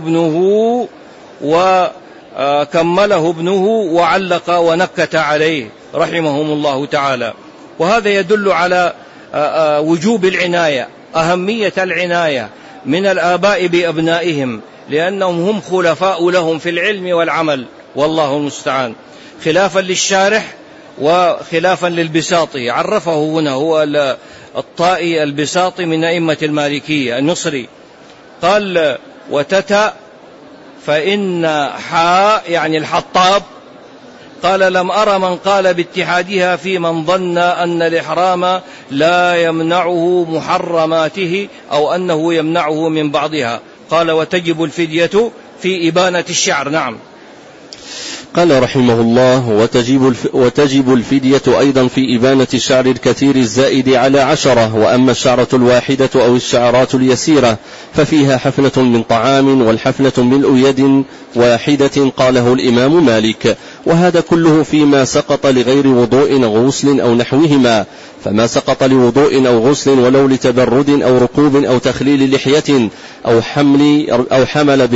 ابنه وعلق ونكت عليه رحمهم الله تعالى. وهذا يدل على وجوب العناية، أهمية العناية من الآباء بأبنائهم، لأنهم هم خلفاء لهم في العلم والعمل، والله المستعان. خلافا للشارح وخلافا للبساطي، عرفه هنا هو الطائي البساطي من أئمة المالكية المصري. قال وتتا، فإن حاء يعني الحطاب، قال لم أرى من قال باتحادها في من ظن أن الإحرام لا يمنعه محرماته، أو أنه يمنعه من بعضها. قال وتجب الفدية في إبانة الشعر. نعم. قال رحمه الله وتجب الفدية أيضا في إبانة الشعر الكثير الزائد على 10. وأما الشعرة الواحدة أو الشعرات اليسيرة ففيها حفنة من طعام، والحفنة ملء يد واحدة، قاله الإمام مالك. وهذا كله فيما سقط لغير وضوء أو غسل أو نحوهما. فما سقط لوضوء أو غسل ولو لتبرد أو ركوب أو تخليل لحية أو حمل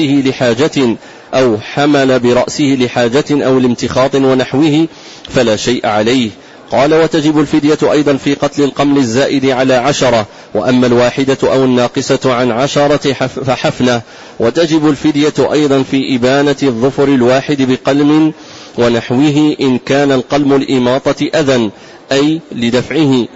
برأسه لحاجة أو لامتخاط ونحوه فلا شيء عليه. قال وتجب الفدية أيضا في قتل القمل الزائد على 10. وأما الواحدة أو الناقصة عن 10 فحفنة. وتجب الفدية أيضا في إبانة الظفر الواحد بقلم ونحوه إن كان القلم الإماطة أذى، أي لدفعه.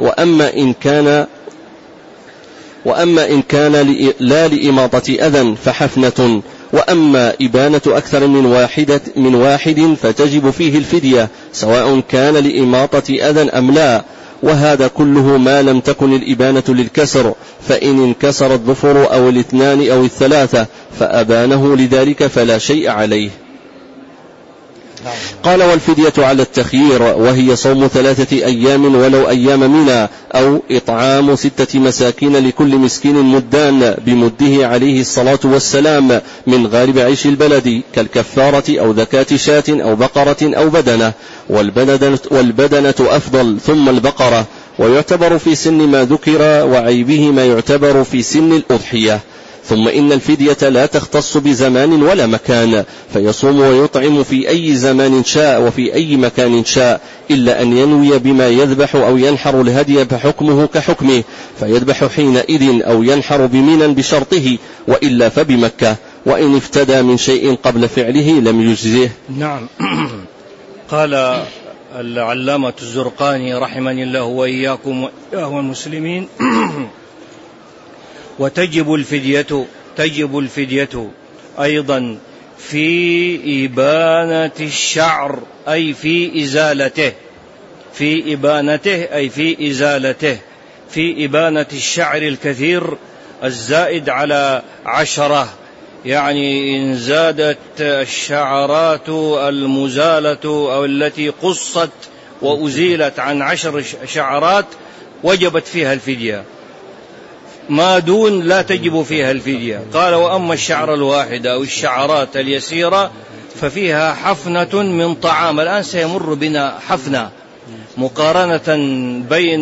وأما إن كان لا لإماطة أذى فحفنة. وأما إبانة أكثر من واحد فتجب فيه الفدية، سواء كان لإماطة أذى أم لا. وهذا كله ما لم تكن الإبانة للكسر، فإن انكسر الظفر أو الاثنان أو الثلاثة فأبانه لذلك فلا شيء عليه. قال والفدية على التخيير، وهي صوم 3 أيام ولو أيام منى، أو إطعام 6 مساكين لكل مسكين مدان بمده عليه الصلاة والسلام من غالب عيش البلد، كالكفارة أو زكاة شاة أو بقرة أو بدنة، والبدنة أفضل ثم البقرة. ويعتبر في سن ما ذكر، وعيبه ما يعتبر في سن الأضحية. ثم إن الفدية لا تختص بزمان ولا مكان، فيصوم ويطعم في أي زمان شاء وفي أي مكان شاء، إلا أن ينوي بما يذبح أو ينحر الهدي فحكمه كحكمه، فيذبح حينئذ أو ينحر بمنى بشرطه، وإلا فبمكة، وإن افتدى من شيء قبل فعله لم يجزه. نعم. قال العلامة الزرقاني رحمني الله وإياكم والمسلمين: وتجب الفدية أيضا في إبانة الشعر، أي في إزالته، في إبانته أي في إزالته، في إبانة الشعر الكثير الزائد على 10، يعني إن زادت الشعرات المزالة أو التي قصت وأزيلت عن 10 شعرات وجبت فيها الفدية، ما دون لا تجب فيها الفدية. قال: وأما الشعر الواحدة أو الشعرات اليسيرة ففيها حفنة من طعام. الآن سيمر بنا حفنة، مقارنة بين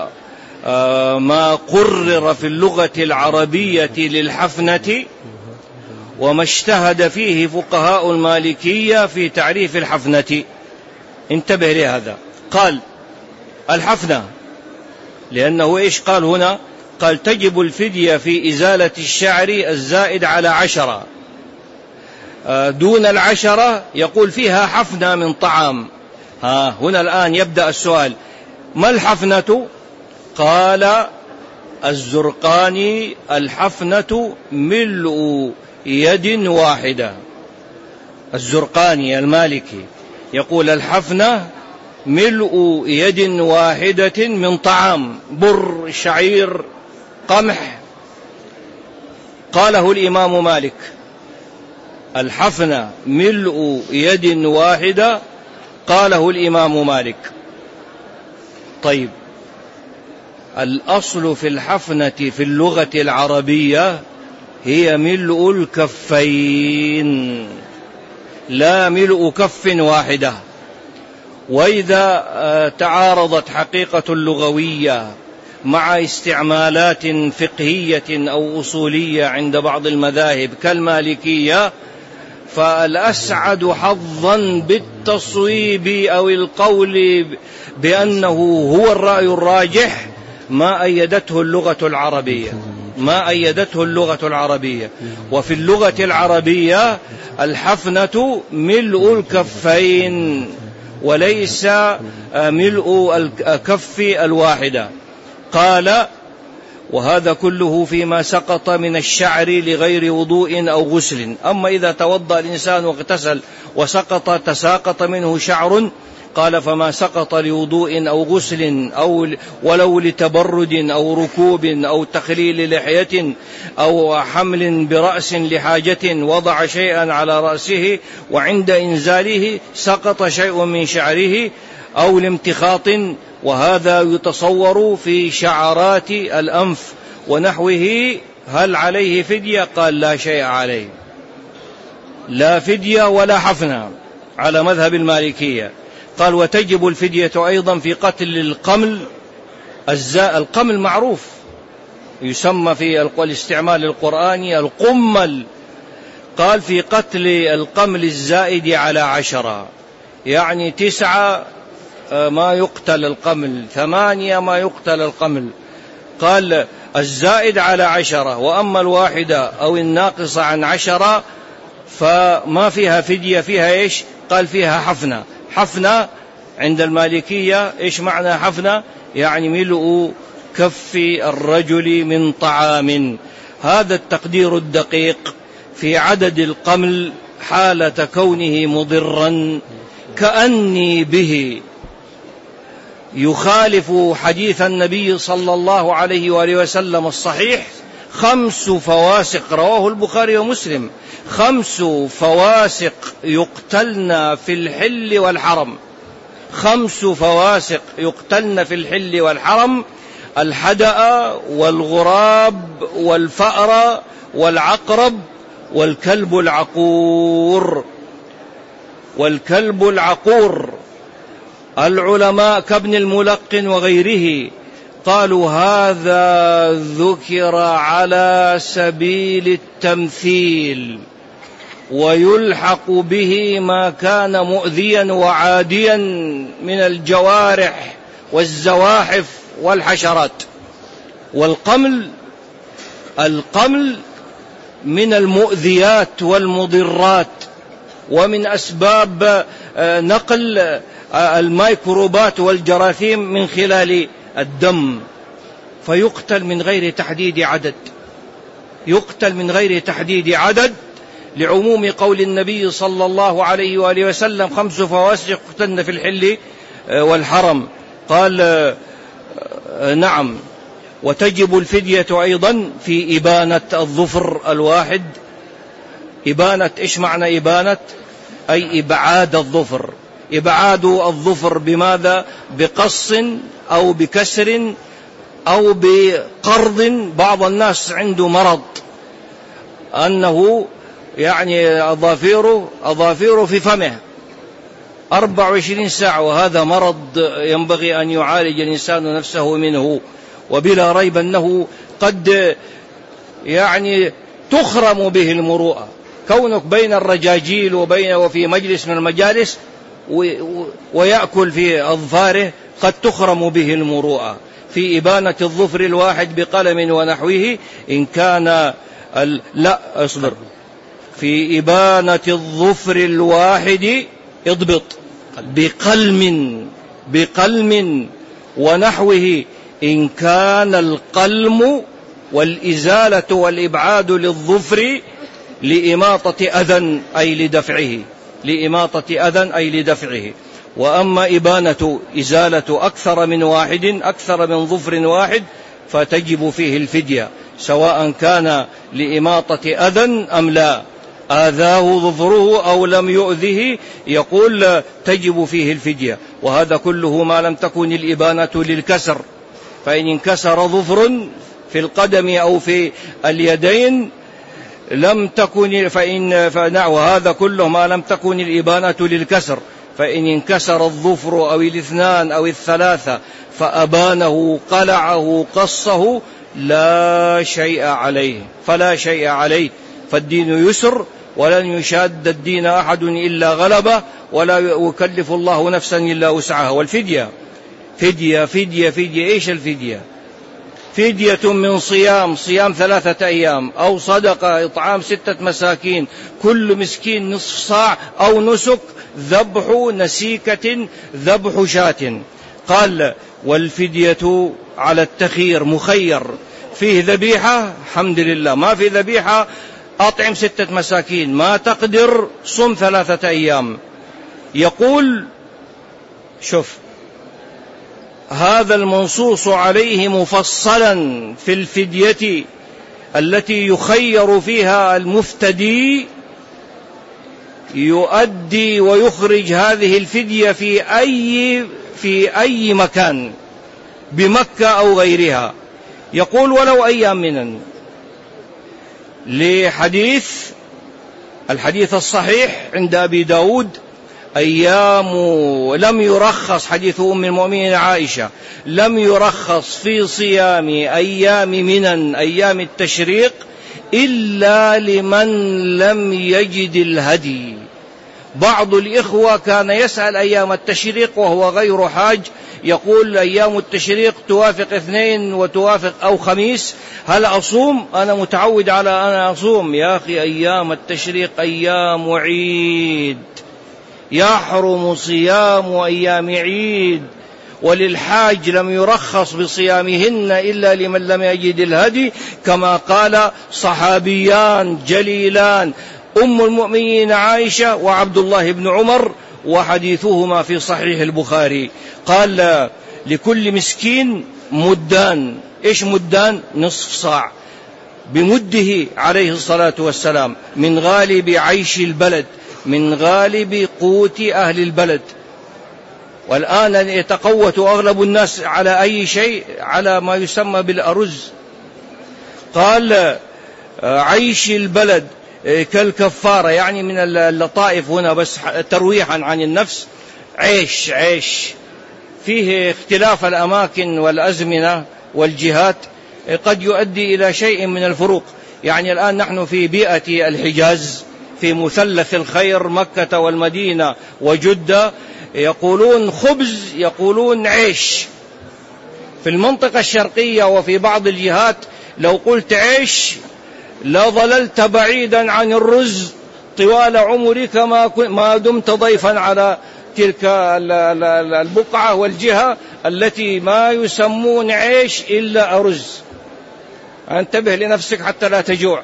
ما قرر في اللغة العربية للحفنة وما اجتهد فيه فقهاء المالكية في تعريف الحفنة. انتبه لهذا. قال الحفنة لأنه إيش قال هنا؟ قال تجب الفدية في إزالة الشعر الزائد على 10. دون 10 يقول فيها حفنة من طعام. هنا الآن يبدأ السؤال: ما الحفنة؟ قال الزرقاني: الحفنة ملء يد واحدة. الزرقاني المالكي يقول الحفنة ملء يد واحدة من طعام، بر، شعير، قمح. قاله الإمام مالك: الحفنة ملء يد واحدة، قاله الإمام مالك. طيب، الأصل في الحفنة في اللغة العربية هي ملء الكفين، لا ملء كف واحدة. وإذا تعارضت حقيقة لغوية مع استعمالات فقهية أو أصولية عند بعض المذاهب كالمالكية، فالأسعد حظا بالتصويب أو القول بأنه هو الرأي الراجح ما أيدته اللغة العربية. وفي اللغة العربية الحفنة ملء الكفين وليس ملء الكف الواحدة. قال: وهذا كله فيما سقط من الشعر لغير وضوء أو غسل. أما إذا توضأ الإنسان واغتسل تساقط منه شعر، قال: فما سقط لوضوء أو غسل أو ولو لتبرد أو ركوب أو تخليل لحية أو حمل برأس لحاجة وضع شيئا على رأسه وعند إنزاله سقط شيء من شعره أو لامتخاط، وهذا يتصور في شعرات الأنف ونحوه، هل عليه فدية؟ قال: لا شيء عليه، لا فدية ولا حفنة على مذهب المالكية. قال: وتجب الفدية أيضا في قتل القمل. القمل معروف، يسمى في الاستعمال القرآني القمل. قال: في قتل القمل الزائد على 10، يعني 9 ما يقتل القمل، 8 ما يقتل القمل. قال: الزائد على 10، وأما الواحدة أو الناقصة عن 10 فما فيها فدية، فيها إيش؟ قال: فيها حفنة. حفنة عند المالكية إيش معنى حفنة؟ يعني ملء كف الرجل من طعام. هذا التقدير الدقيق في عدد القمل حالة كونه مضرا كأني به يخالف حديث النبي صلى الله عليه وآله وسلم الصحيح: 5 فواسق، رواه البخاري ومسلم، 5 فواسق يقتلن في الحل والحرم. 5 فواسق يقتلن في الحل والحرم: الحدأ والغراب والفأر والعقرب والكلب العقور. العلماء كابن الملقن وغيره قالوا هذا ذكر على سبيل التمثيل، ويلحق به ما كان مؤذيا وعاديا من الجوارح والزواحف والحشرات. القمل من المؤذيات والمضرات، ومن أسباب نقل الميكروبات والجراثيم من خلال الدم، فيقتل من غير تحديد عدد، لعموم قول النبي صلى الله عليه وآله وسلم 5 فواسق يقتلن في الحل والحرم. قال نعم. وتجب الفدية أيضا في إبانة الظفر الواحد. إيش معنى إبانة؟ أي إبعاد الظفر. إبعاد الظفر بماذا؟ بقص أو بكسر أو بقرض. بعض الناس عنده مرض أنه يعني أظافيره في فمه 24 ساعة، وهذا مرض ينبغي أن يعالج الإنسان نفسه منه، وبلا ريب أنه قد يعني تخرم به المروءة. كونك بين الرجاجيل وفي مجلس من المجالس ويأكل في أظفاره قد تخرم به المروءة. في إبانة الظفر الواحد بقلم ونحوه إن كان في إبانة الظفر الواحد اضبط بقلم ونحوه إن كان القلم والإزالة والإبعاد للظفر لإماطة أذى أي لدفعه. وأما إزالة أكثر من ظفر واحد فتجب فيه الفدية، سواء كان لإماطة أذى أم لا، آذاه ظفره أو لم يؤذه، يقول تجب فيه الفدية. وهذا كله ما لم تكن الإبانة للكسر، فإن انكسر ظفر في القدم أو في اليدين لم تكن وهذا كله ما لم تكن الإبانة للكسر. فإن انكسر الظفر أو الاثنان أو الثلاثة فأبانه قلعه قصه فلا شيء عليه. فالدين يسر، ولن يشاد الدين أحد إلا غلبه، ولا يكلف الله نفسا إلا وسعها. والفدية فدية إيش الفدية؟ فدية من صيام 3 أيام، أو صدقة إطعام 6 مساكين، كل مسكين نصف صاع، أو نسك ذبح شاة. قال والفدية على التخير، مخير، فيه ذبيحة الحمد لله، ما في ذبيحة أطعم 6 مساكين، ما تقدر صم 3 أيام. يقول شوف هذا المنصوص عليه مفصلا في الفدية التي يخير فيها المفتدي، يؤدي ويخرج هذه الفدية في أي مكان بمكة أو غيرها. يقول ولو أيام منن، الحديث الصحيح عند أبي داود أيام لم يرخص، حديث أم المؤمنين عائشة، لم يرخص في صيام أيام منن أيام التشريق إلا لمن لم يجد الهدي. بعض الإخوة كان يسأل أيام التشريق وهو غير حاج، يقول أيام التشريق توافق 2 وتوافق أو خميس، هل أصوم؟ أنا متعود على أنا أصوم. يا أخي أيام التشريق أيام عيد، يحرم صيام أيام عيد، وللحاج لم يرخص بصيامهن إلا لمن لم يجد الهدي، كما قال صحابيان جليلان أم المؤمنين عائشة وعبد الله بن عمر، وحديثهما في صحيح البخاري. قال لكل مسكين مدان. إيش مدان؟ نصف صاع، بمده عليه الصلاة والسلام، من غالب عيش البلد، من غالب قوت أهل البلد. والآن يتقوت أغلب الناس على أي شيء؟ على ما يسمى بالأرز. قال عيش البلد كالكفارة، يعني من اللطائف هنا بس ترويحا عن النفس، عيش فيه اختلاف الأماكن والأزمنة والجهات قد يؤدي إلى شيء من الفروق. يعني الآن نحن في بيئة الحجاز في مثلث الخير مكة والمدينة وجدة، يقولون خبز يقولون عيش. في المنطقة الشرقية وفي بعض الجهات لو قلت عيش لا ظللت بعيدا عن الرز طوال عمرك ما دمت ضيفا على تلك البقعة والجهة التي ما يسمون عيش إلا أرز. انتبه لنفسك حتى لا تجوع.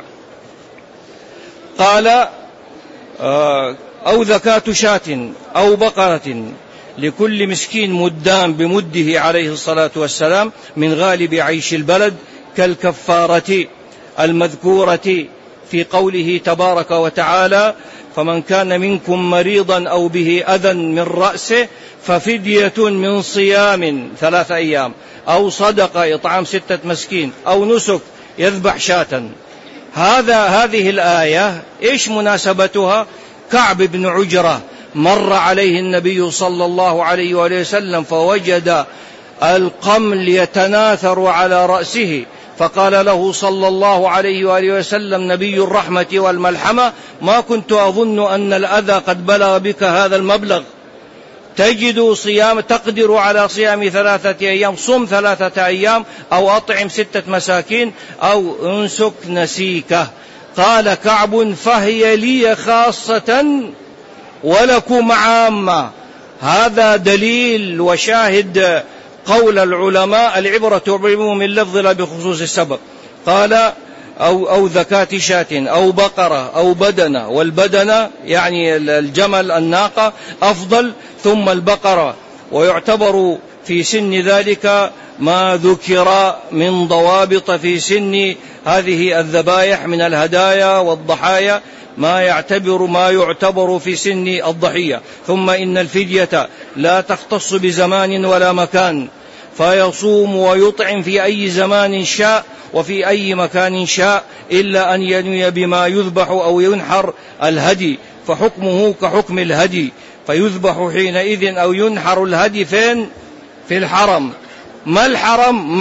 قال أو زكاة شاة أو بقرة لكل مسكين مدان بمده عليه الصلاة والسلام من غالب عيش البلد كالكفارة المذكورة في قوله تبارك وتعالى فمن كان منكم مريضا أو به أذى من رأسه ففدية من صيام 3 أيام أو صدقة إطعام 6 مسكين أو نسك يذبح شاة. هذه الآية إيش مناسبتها؟ كعب بن عجرة مر عليه النبي صلى الله عليه وآله وسلم فوجد القمل يتناثر على رأسه، فقال له صلى الله عليه وآله وسلم نبي الرحمة والملحمة ما كنت أظن أن الأذى قد بلغ بك هذا المبلغ، تجد صيام تقدر على صيام 3 أيام، صم 3 أيام أو أطعم 6 مساكين أو انسك نسيكه. قال كعب فهي لي خاصة ولكم عامة. هذا دليل وشاهد قول العلماء العبرة بعموم اللفظ لا بخصوص السبب. قال أو زكاة شاة أو بقرة أو بدنة، والبدنة يعني الجمل الناقة أفضل ثم البقرة، ويعتبر في سن ذلك ما ذكر من ضوابط في سن هذه الذبائح من الهدايا والضحايا ما يعتبر في سن الضحية. ثم إن الفدية لا تختص بزمان ولا مكان، فيصوم ويطعم في أي زمان شاء وفي أي مكان شاء إلا أن ينوي بما يذبح أو ينحر الهدي، فحكمه كحكم الهدي، فيذبح حينئذ أو ينحر الهدي فين؟ في الحرم. ما الحرم؟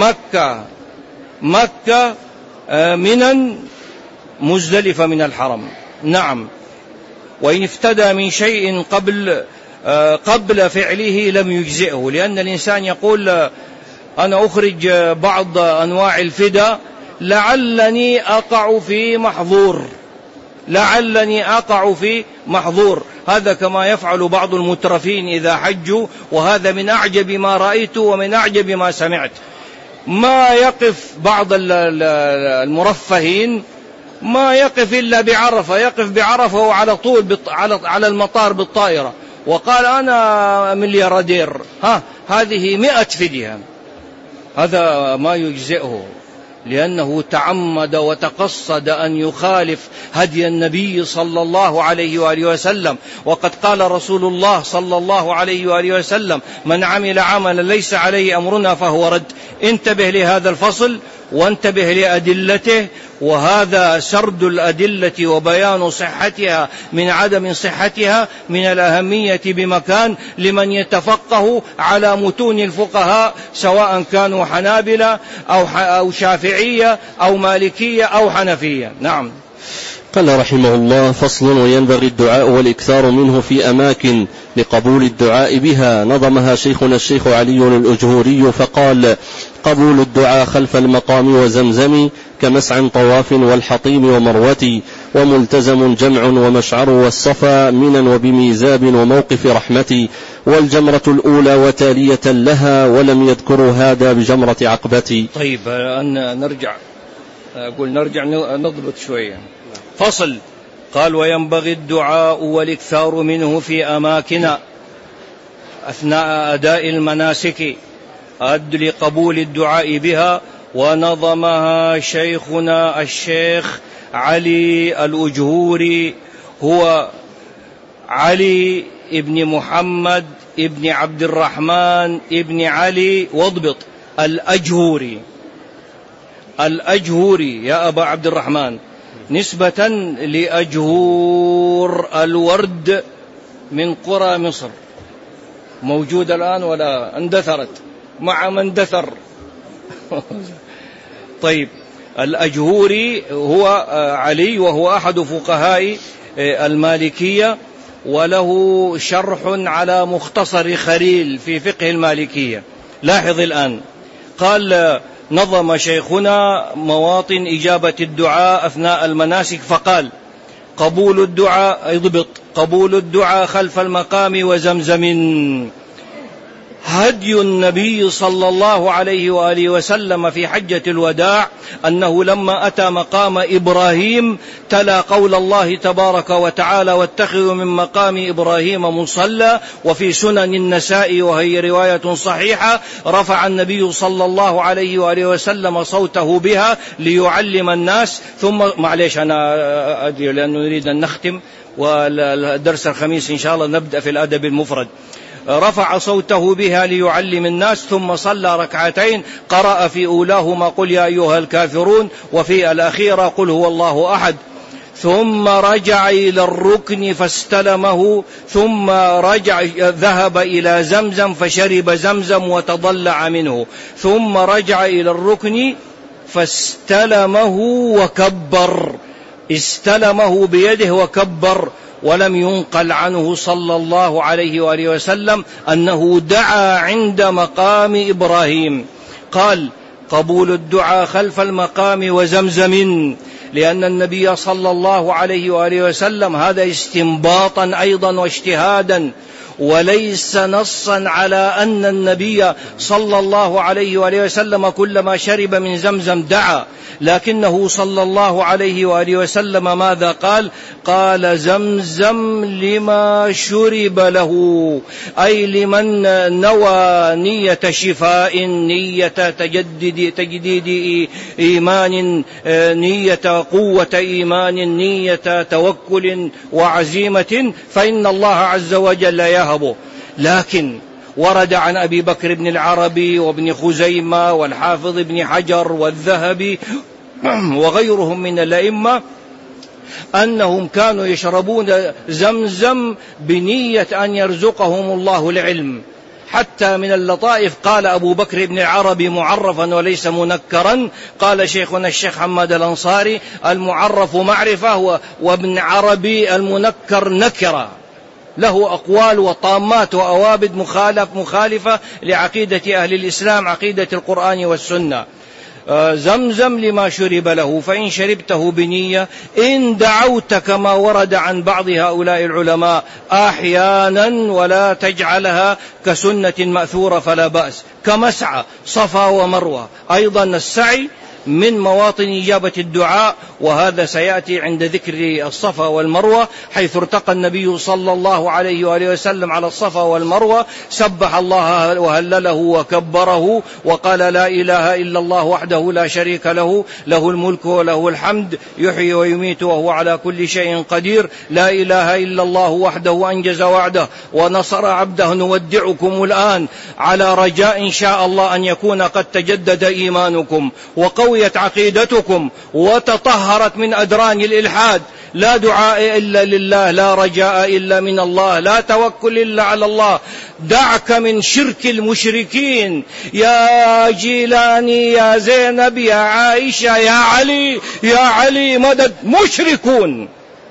مكة منا مزدلفة من الحرم. نعم. وإن افتدى من شيء قبل فعله لم يجزئه، لأن الإنسان يقول أنا أخرج بعض أنواع الفداء لعلني أقع في محظور، هذا كما يفعل بعض المترفين إذا حجوا، وهذا من أعجب ما رأيت ومن أعجب ما سمعت. ما يقف بعض المرفهين ما يقف إلا بعرفة، يقف بعرفة وعلى طول على المطار بالطائرة وقال أنا ملياردير. هذه 100 فدية، هذا ما يجزئه، لأنه تعمد وتقصد أن يخالف هدي النبي صلى الله عليه وآله وسلم. وقد قال رسول الله صلى الله عليه وآله وسلم من عمل عملا ليس عليه أمرنا فهو رد. انتبه لهذا الفصل وانتبه لأدلته، وهذا سرد الأدلة وبيان صحتها من عدم صحتها من الأهمية بمكان لمن يتفقه على متون الفقهاء سواء كانوا حنابلة أو شافعية أو مالكية أو حنفية. نعم. قال رحمه الله فصل وينبغي الدعاء والإكثار منه في أماكن لقبول الدعاء بها. نظمها شيخنا الشيخ علي الأجهوري فقال قبول الدعاء خلف المقام وزمزم كمسعى طواف والحطيم ومروة وملتزم جمع ومشعر والصفا منا وبميزاب وموقف رحمة والجمرة الأولى وتالية لها ولم يذكروا هذا بجمرة عقبة. طيب نرجع نضبط شوية. فصل. قال وينبغي الدعاء والإكثار منه في أماكن أثناء أداء المناسك لقبول الدعاء بها. ونظمها شيخنا الشيخ علي الأجهوري، هو علي ابن محمد ابن عبد الرحمن ابن علي واضبط الأجهوري يا أبا عبد الرحمن، نسبة لأجهور الورد من قرى مصر. موجودة الآن ولا اندثرت مع من اندثر؟ طيب، الأجهوري هو علي، وهو أحد فقهاء المالكية، وله شرح على مختصر خليل في فقه المالكية. لاحظ الآن، قال: نظم شيخنا مواطن إجابة الدعاء أثناء المناسك، فقال: قبول الدعاء، اضبط، قبول الدعاء خلف المقام وزمزم. هدي النبي صلى الله عليه وآله وسلم في حجة الوداع أنه لما أتى مقام إبراهيم تلا قول الله تبارك وتعالى: واتخذوا من مقام إبراهيم مصلى. وفي سنن النساء وهي رواية صحيحة رفع النبي صلى الله عليه وآله وسلم صوته بها ليعلم الناس. ثم معليش أنا أدري لأنه نريد أن نختم، والدرس الخميس إن شاء الله نبدأ في الأدب المفرد. رفع صوته بها ليعلم الناس، ثم صلى ركعتين، قرأ في أولاهما قل يا أيها الكافرون، وفي الأخيرة قل هو الله أحد. ثم رجع إلى الركن فاستلمه، ثم ذهب إلى زمزم فشرب زمزم وتضلع منه، ثم رجع إلى الركن فاستلمه وكبر، استلمه بيده وكبر. ولم ينقل عنه صلى الله عليه وآله وسلم أنه دعا عند مقام إبراهيم. قال: قبول الدعاء خلف المقام وزمزم، لأن النبي صلى الله عليه وآله وسلم، هذا استنباطا أيضا واجتهادا، وليس نصا على أن النبي صلى الله عليه وآله وسلم كلما شرب من زمزم دعا، لكنه صلى الله عليه وآله وسلم ماذا قال؟ قال: زمزم لما شرب له، أي لمن نوى نية شفاء، نية تجديد إيمان، نية قوة إيمان، نية توكل وعزيمة، فإن الله عز وجل يهبه. لكن ورد عن أبي بكر بن العربي وابن خزيمة والحافظ ابن حجر والذهبي وغيرهم من الأئمة أنهم كانوا يشربون زمزم بنية أن يرزقهم الله العلم. حتى من اللطائف قال أبو بكر بن العربي معرفا وليس منكرا، قال شيخنا الشيخ حماد الأنصاري: المعرف معرفة وابن عربي المنكر نكرة، له أقوال وطامات وأوابد مخالفة لعقيدة أهل الإسلام، عقيدة القرآن والسنة. زمزم لما شرب له، فإن شربته بنية، إن دعوت كما ورد عن بعض هؤلاء العلماء أحيانا ولا تجعلها كسنة مأثورة فلا بأس، كمسعى صفا ومروة. أيضا السعي من مواطن إجابة الدعاء، وهذا سيأتي عند ذكر الصفا والمروة، حيث ارتقى النبي صلى الله عليه وآله وسلم على الصفا والمروة، سبح الله وهلله وكبره، وقال: لا إله إلا الله وحده لا شريك له، له الملك وله الحمد، يحيي ويميت وهو على كل شيء قدير، لا إله إلا الله وحده أنجز وعده ونصر عبده. نودعكم الآن على رجاء إن شاء الله أن يكون قد تجدد إيمانكم وقويت عقيدتكم وتطهرت من أدران الإلحاد. لا دعاء إلا لله، لا رجاء إلا من الله، لا توكل إلا على الله. دعك من شرك المشركين، يا جيلاني، يا زينب، يا عائشة، يا علي، يا علي مدد، مشركون،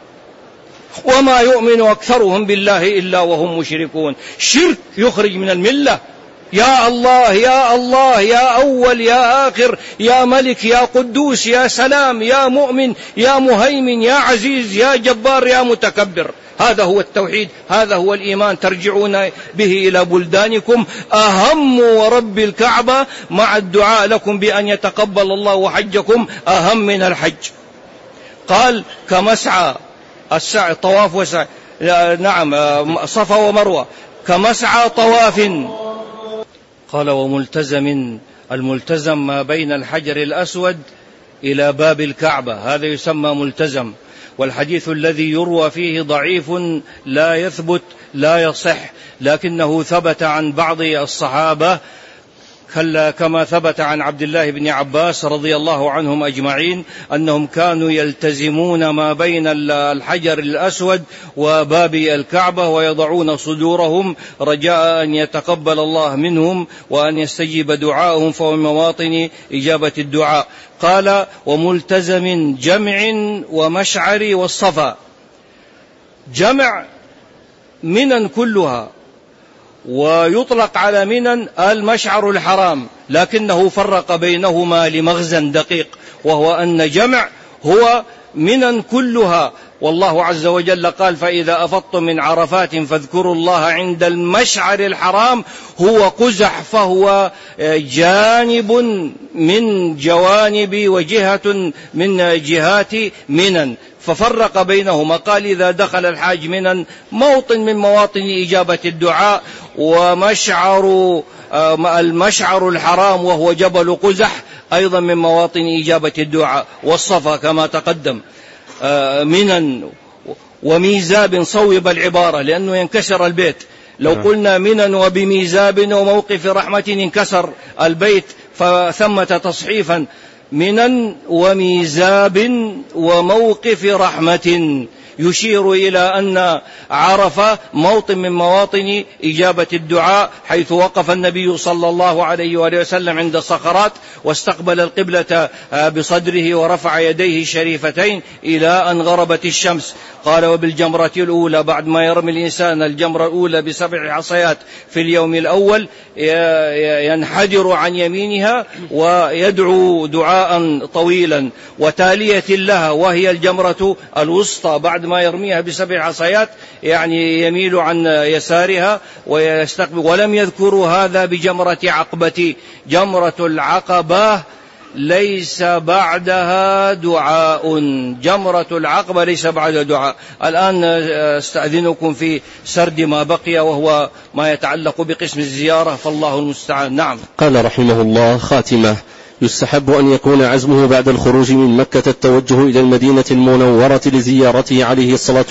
وما يؤمن أكثرهم بالله إلا وهم مشركون. شرك يخرج من الملة. يا الله يا الله، يا أول يا آخر، يا ملك يا قدوس يا سلام يا مؤمن يا مهيمن يا عزيز يا جبار يا متكبر. هذا هو التوحيد، هذا هو الإيمان، ترجعون به إلى بلدانكم. أهم ورب الكعبة مع الدعاء لكم بأن يتقبل الله حجكم أهم من الحج. قال: كمسعى، السعي طواف وسعي، نعم، صفا ومروة، كمسعى طواف. قال: وملتزم، الملتزم ما بين الحجر الأسود إلى باب الكعبة، هذا يسمى ملتزم. والحديث الذي يروى فيه ضعيف لا يثبت لا يصح، لكنه ثبت عن بعض الصحابة كما ثبت عن عبد الله بن عباس رضي الله عنهم أجمعين أنهم كانوا يلتزمون ما بين الحجر الأسود وباب الكعبة ويضعون صدورهم رجاء أن يتقبل الله منهم وأن يستجيب دعاءهم، فهو من مواطن إجابة الدعاء. قال: وملتزم جمع ومشعر والصفا. جمع منن كلها، ويطلق على منن المشعر الحرام، لكنه فرق بينهما لمغزى دقيق، وهو أن جمع هو منن كلها، والله عز وجل قال: فإذا أفضتم من عرفات فاذكروا الله عند المشعر الحرام، هو قزح، فهو جانب من جوانب وجهة من جهات منن، ففرق بينهما. قال: إذا دخل الحاج منن موطن من مواطن إجابة الدعاء، المشعر الحرام وهو جبل قزح أيضا من مواطن إجابة الدعاء، والصفا كما تقدم منن وميزاب. صوب العبارة لأنه ينكسر البيت، لو قلنا منن وبميزاب وموقف رحمة انكسر البيت، فثمة تصحيفا: منن وميزاب وموقف رحمة، يشير إلى أن عرفة موطن من مواطن إجابة الدعاء، حيث وقف النبي صلى الله عليه وآله وسلم عند الصخرات واستقبل القبلة بصدره ورفع يديه الشريفتين إلى أن غربت الشمس. قال: وبالجمرة الأولى، بعد ما يرمي الإنسان الجمرة الأولى ب7 حصيات في اليوم الأول، ينحدر عن يمينها ويدعو دعاء طويلا، وتالية لها وهي الجمرة الوسطى، بعد ما يرميها ب7 حصيات يعني يميل عن يسارها ويستقبل. ولم يذكروا هذا بجمرة عقبة. جمرة العقبة ليس بعدها دعاء، جمرة العقبة ليس بعدها دعاء. الآن استأذنكم في سرد ما بقي، وهو ما يتعلق بقسم الزيارة، فالله المستعان. نعم. قال رحمه الله: خاتمة: يستحب أن يكون عزمه بعد الخروج من مكة التوجه إلى المدينة المنورة لزيارته عليه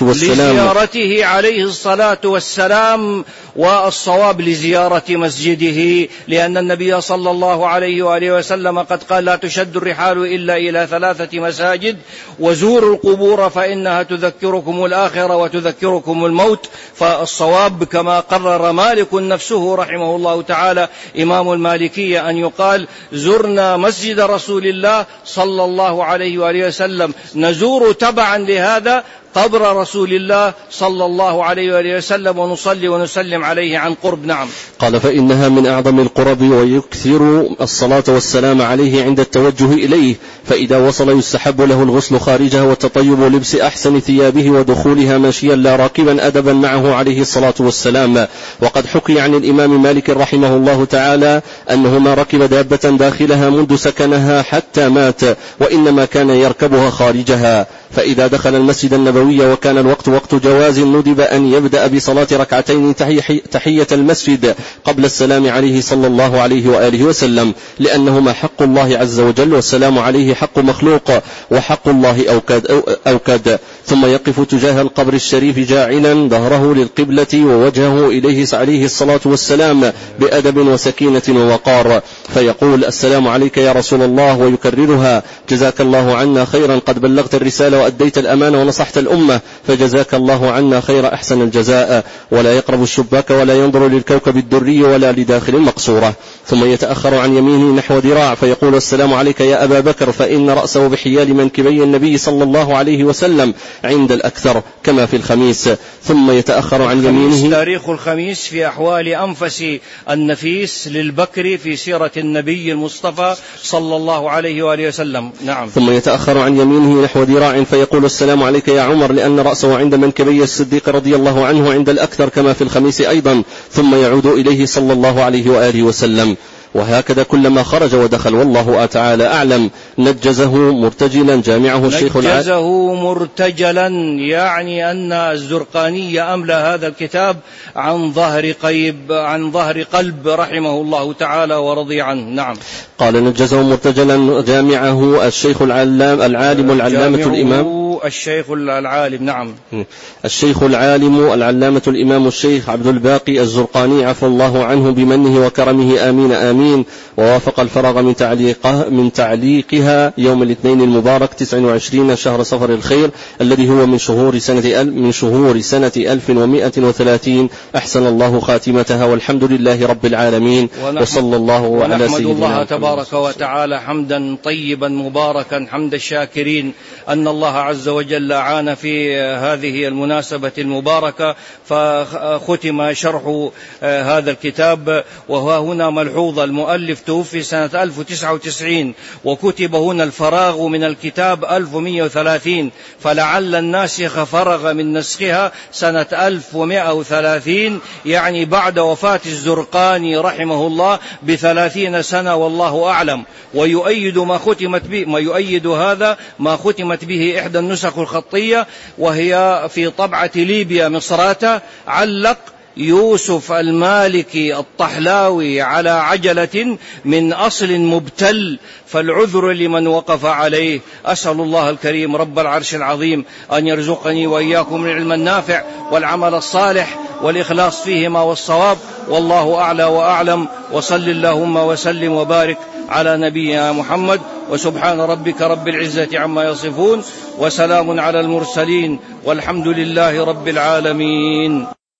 الصلاة والسلام، والصواب لزيارة مسجده، لأن النبي صلى الله عليه وآله وسلم قد قال: لا تشد الرحال إلا إلى 3 مساجد، وزوروا القبور فإنها تذكركم الآخرة وتذكركم الموت. فالصواب كما قرر مالك نفسه رحمه الله تعالى إمام المالكية أن يقال: زرنا مسجد رسول الله صلى الله عليه وآله وسلم، نزور تبعا لهذا قبر رسول الله صلى الله عليه وآله وسلم، ونصلي ونسلم عليه عن قرب. نعم. قال: فإنها من أعظم القرب، ويكثر الصلاة والسلام عليه عند التوجه إليه، فإذا وصل يستحب له الغسل خارجها والتطيب ولبس أحسن ثيابه ودخولها ماشيا لا راكبا أدبا معه عليه الصلاة والسلام. وقد حكي عن الإمام مالك رحمه الله تعالى أنه ما ركب دابة داخلها منذ سكنها حتى مات، وإنما كان يركبها خارجها. فإذا دخل المسجد النبوي وكان الوقت وقت جواز، ندب أن يبدأ بصلاة ركعتين تحية المسجد قبل السلام عليه صلى الله عليه وآله وسلم، لأنهما حق الله عز وجل، والسلام عليه حق مخلوق، وحق الله أوكد. ثم يقف تجاه القبر الشريف جاعلا ظهره للقبلة ووجهه إليه عليه الصلاة والسلام بأدب وسكينة ووقار، فيقول: السلام عليك يا رسول الله، ويكررها: جزاك الله عنا خيرا، قد بلغت الرسالة وأديت الأمانة ونصحت الأمة، فجزاك الله عنا خير أحسن الجزاء. ولا يقرب الشباك ولا ينظر للكوكب الدري ولا لداخل المقصورة. ثم يتأخر عن يمينه نحو ذراع فيقول: السلام عليك يا أبا بكر، فإن رأسه بحيال منكبي النبي صلى الله عليه وسلم عند الأكثر كما في الخميس. ثم يتأخر عن يمينه. تاريخ الخميس في أحوال أنفس النفيس للبكر في سيرة النبي المصطفى صلى الله عليه وآله وسلم. نعم. ثم يتأخر عن يمينه نحو ذراع فيقول: السلام عليك يا عمر، لأن رأسه عند منكبي الصديق رضي الله عنه عند الأكثر كما في الخميس أيضا. ثم يعود إليه صلى الله عليه وآله وسلم، وهكذا كلما خرج ودخل، والله تعالى أعلم. نجزه مرتجلا جامعه الشيخ نجزه مرتجلا، يعني أن الزرقاني أملى هذا الكتاب عن ظهر قلب رحمه الله تعالى ورضي عنه. نعم. قال: نجزه مرتجلا جامعه الشيخ العالم العالمة الإمام الشيخ العالم. نعم. الشيخ العالم العلامة الإمام الشيخ عبد الباقي الزرقاني عفى الله عنه بمنه وكرمه آمين آمين، ووافق الفرغ من تعليقها يوم الاثنين المبارك 29 شهر صفر الخير الذي هو من شهور سنة 1130. أحسن الله خاتمتها، والحمد لله رب العالمين، وصلى الله على سيدنا محمد. الله تبارك وتعالى حمدا طيبا مباركا حمد الشاكرين أن الله عز وجل أعان في هذه المناسبة المباركة فختم شرح هذا الكتاب. وها هنا ملحوظة: المؤلف توفي سنة 1099 وكتب هنا الفراغ من الكتاب 1130، فلعل الناسخ فرغ من نسخها سنة 1130، يعني بعد وفاة الزرقاني رحمه الله ب30 سنة، والله أعلم. ويؤيد هذا ما ختمت به إحدى النسخ الخطية، وهي في طبعة ليبيا مصراتة، علق يوسف المالكي الطحلاوي على عجلة من أصل مبتل، فالعذر لمن وقف عليه. أسأل الله الكريم رب العرش العظيم أن يرزقني وإياكم العلم النافع والعمل الصالح والإخلاص فيهما والصواب، والله أعلى وأعلم. وصل اللهم وسلم وبارك على نبينا محمد، وسبحان ربك رب العزة عما يصفون، وسلام على المرسلين، والحمد لله رب العالمين.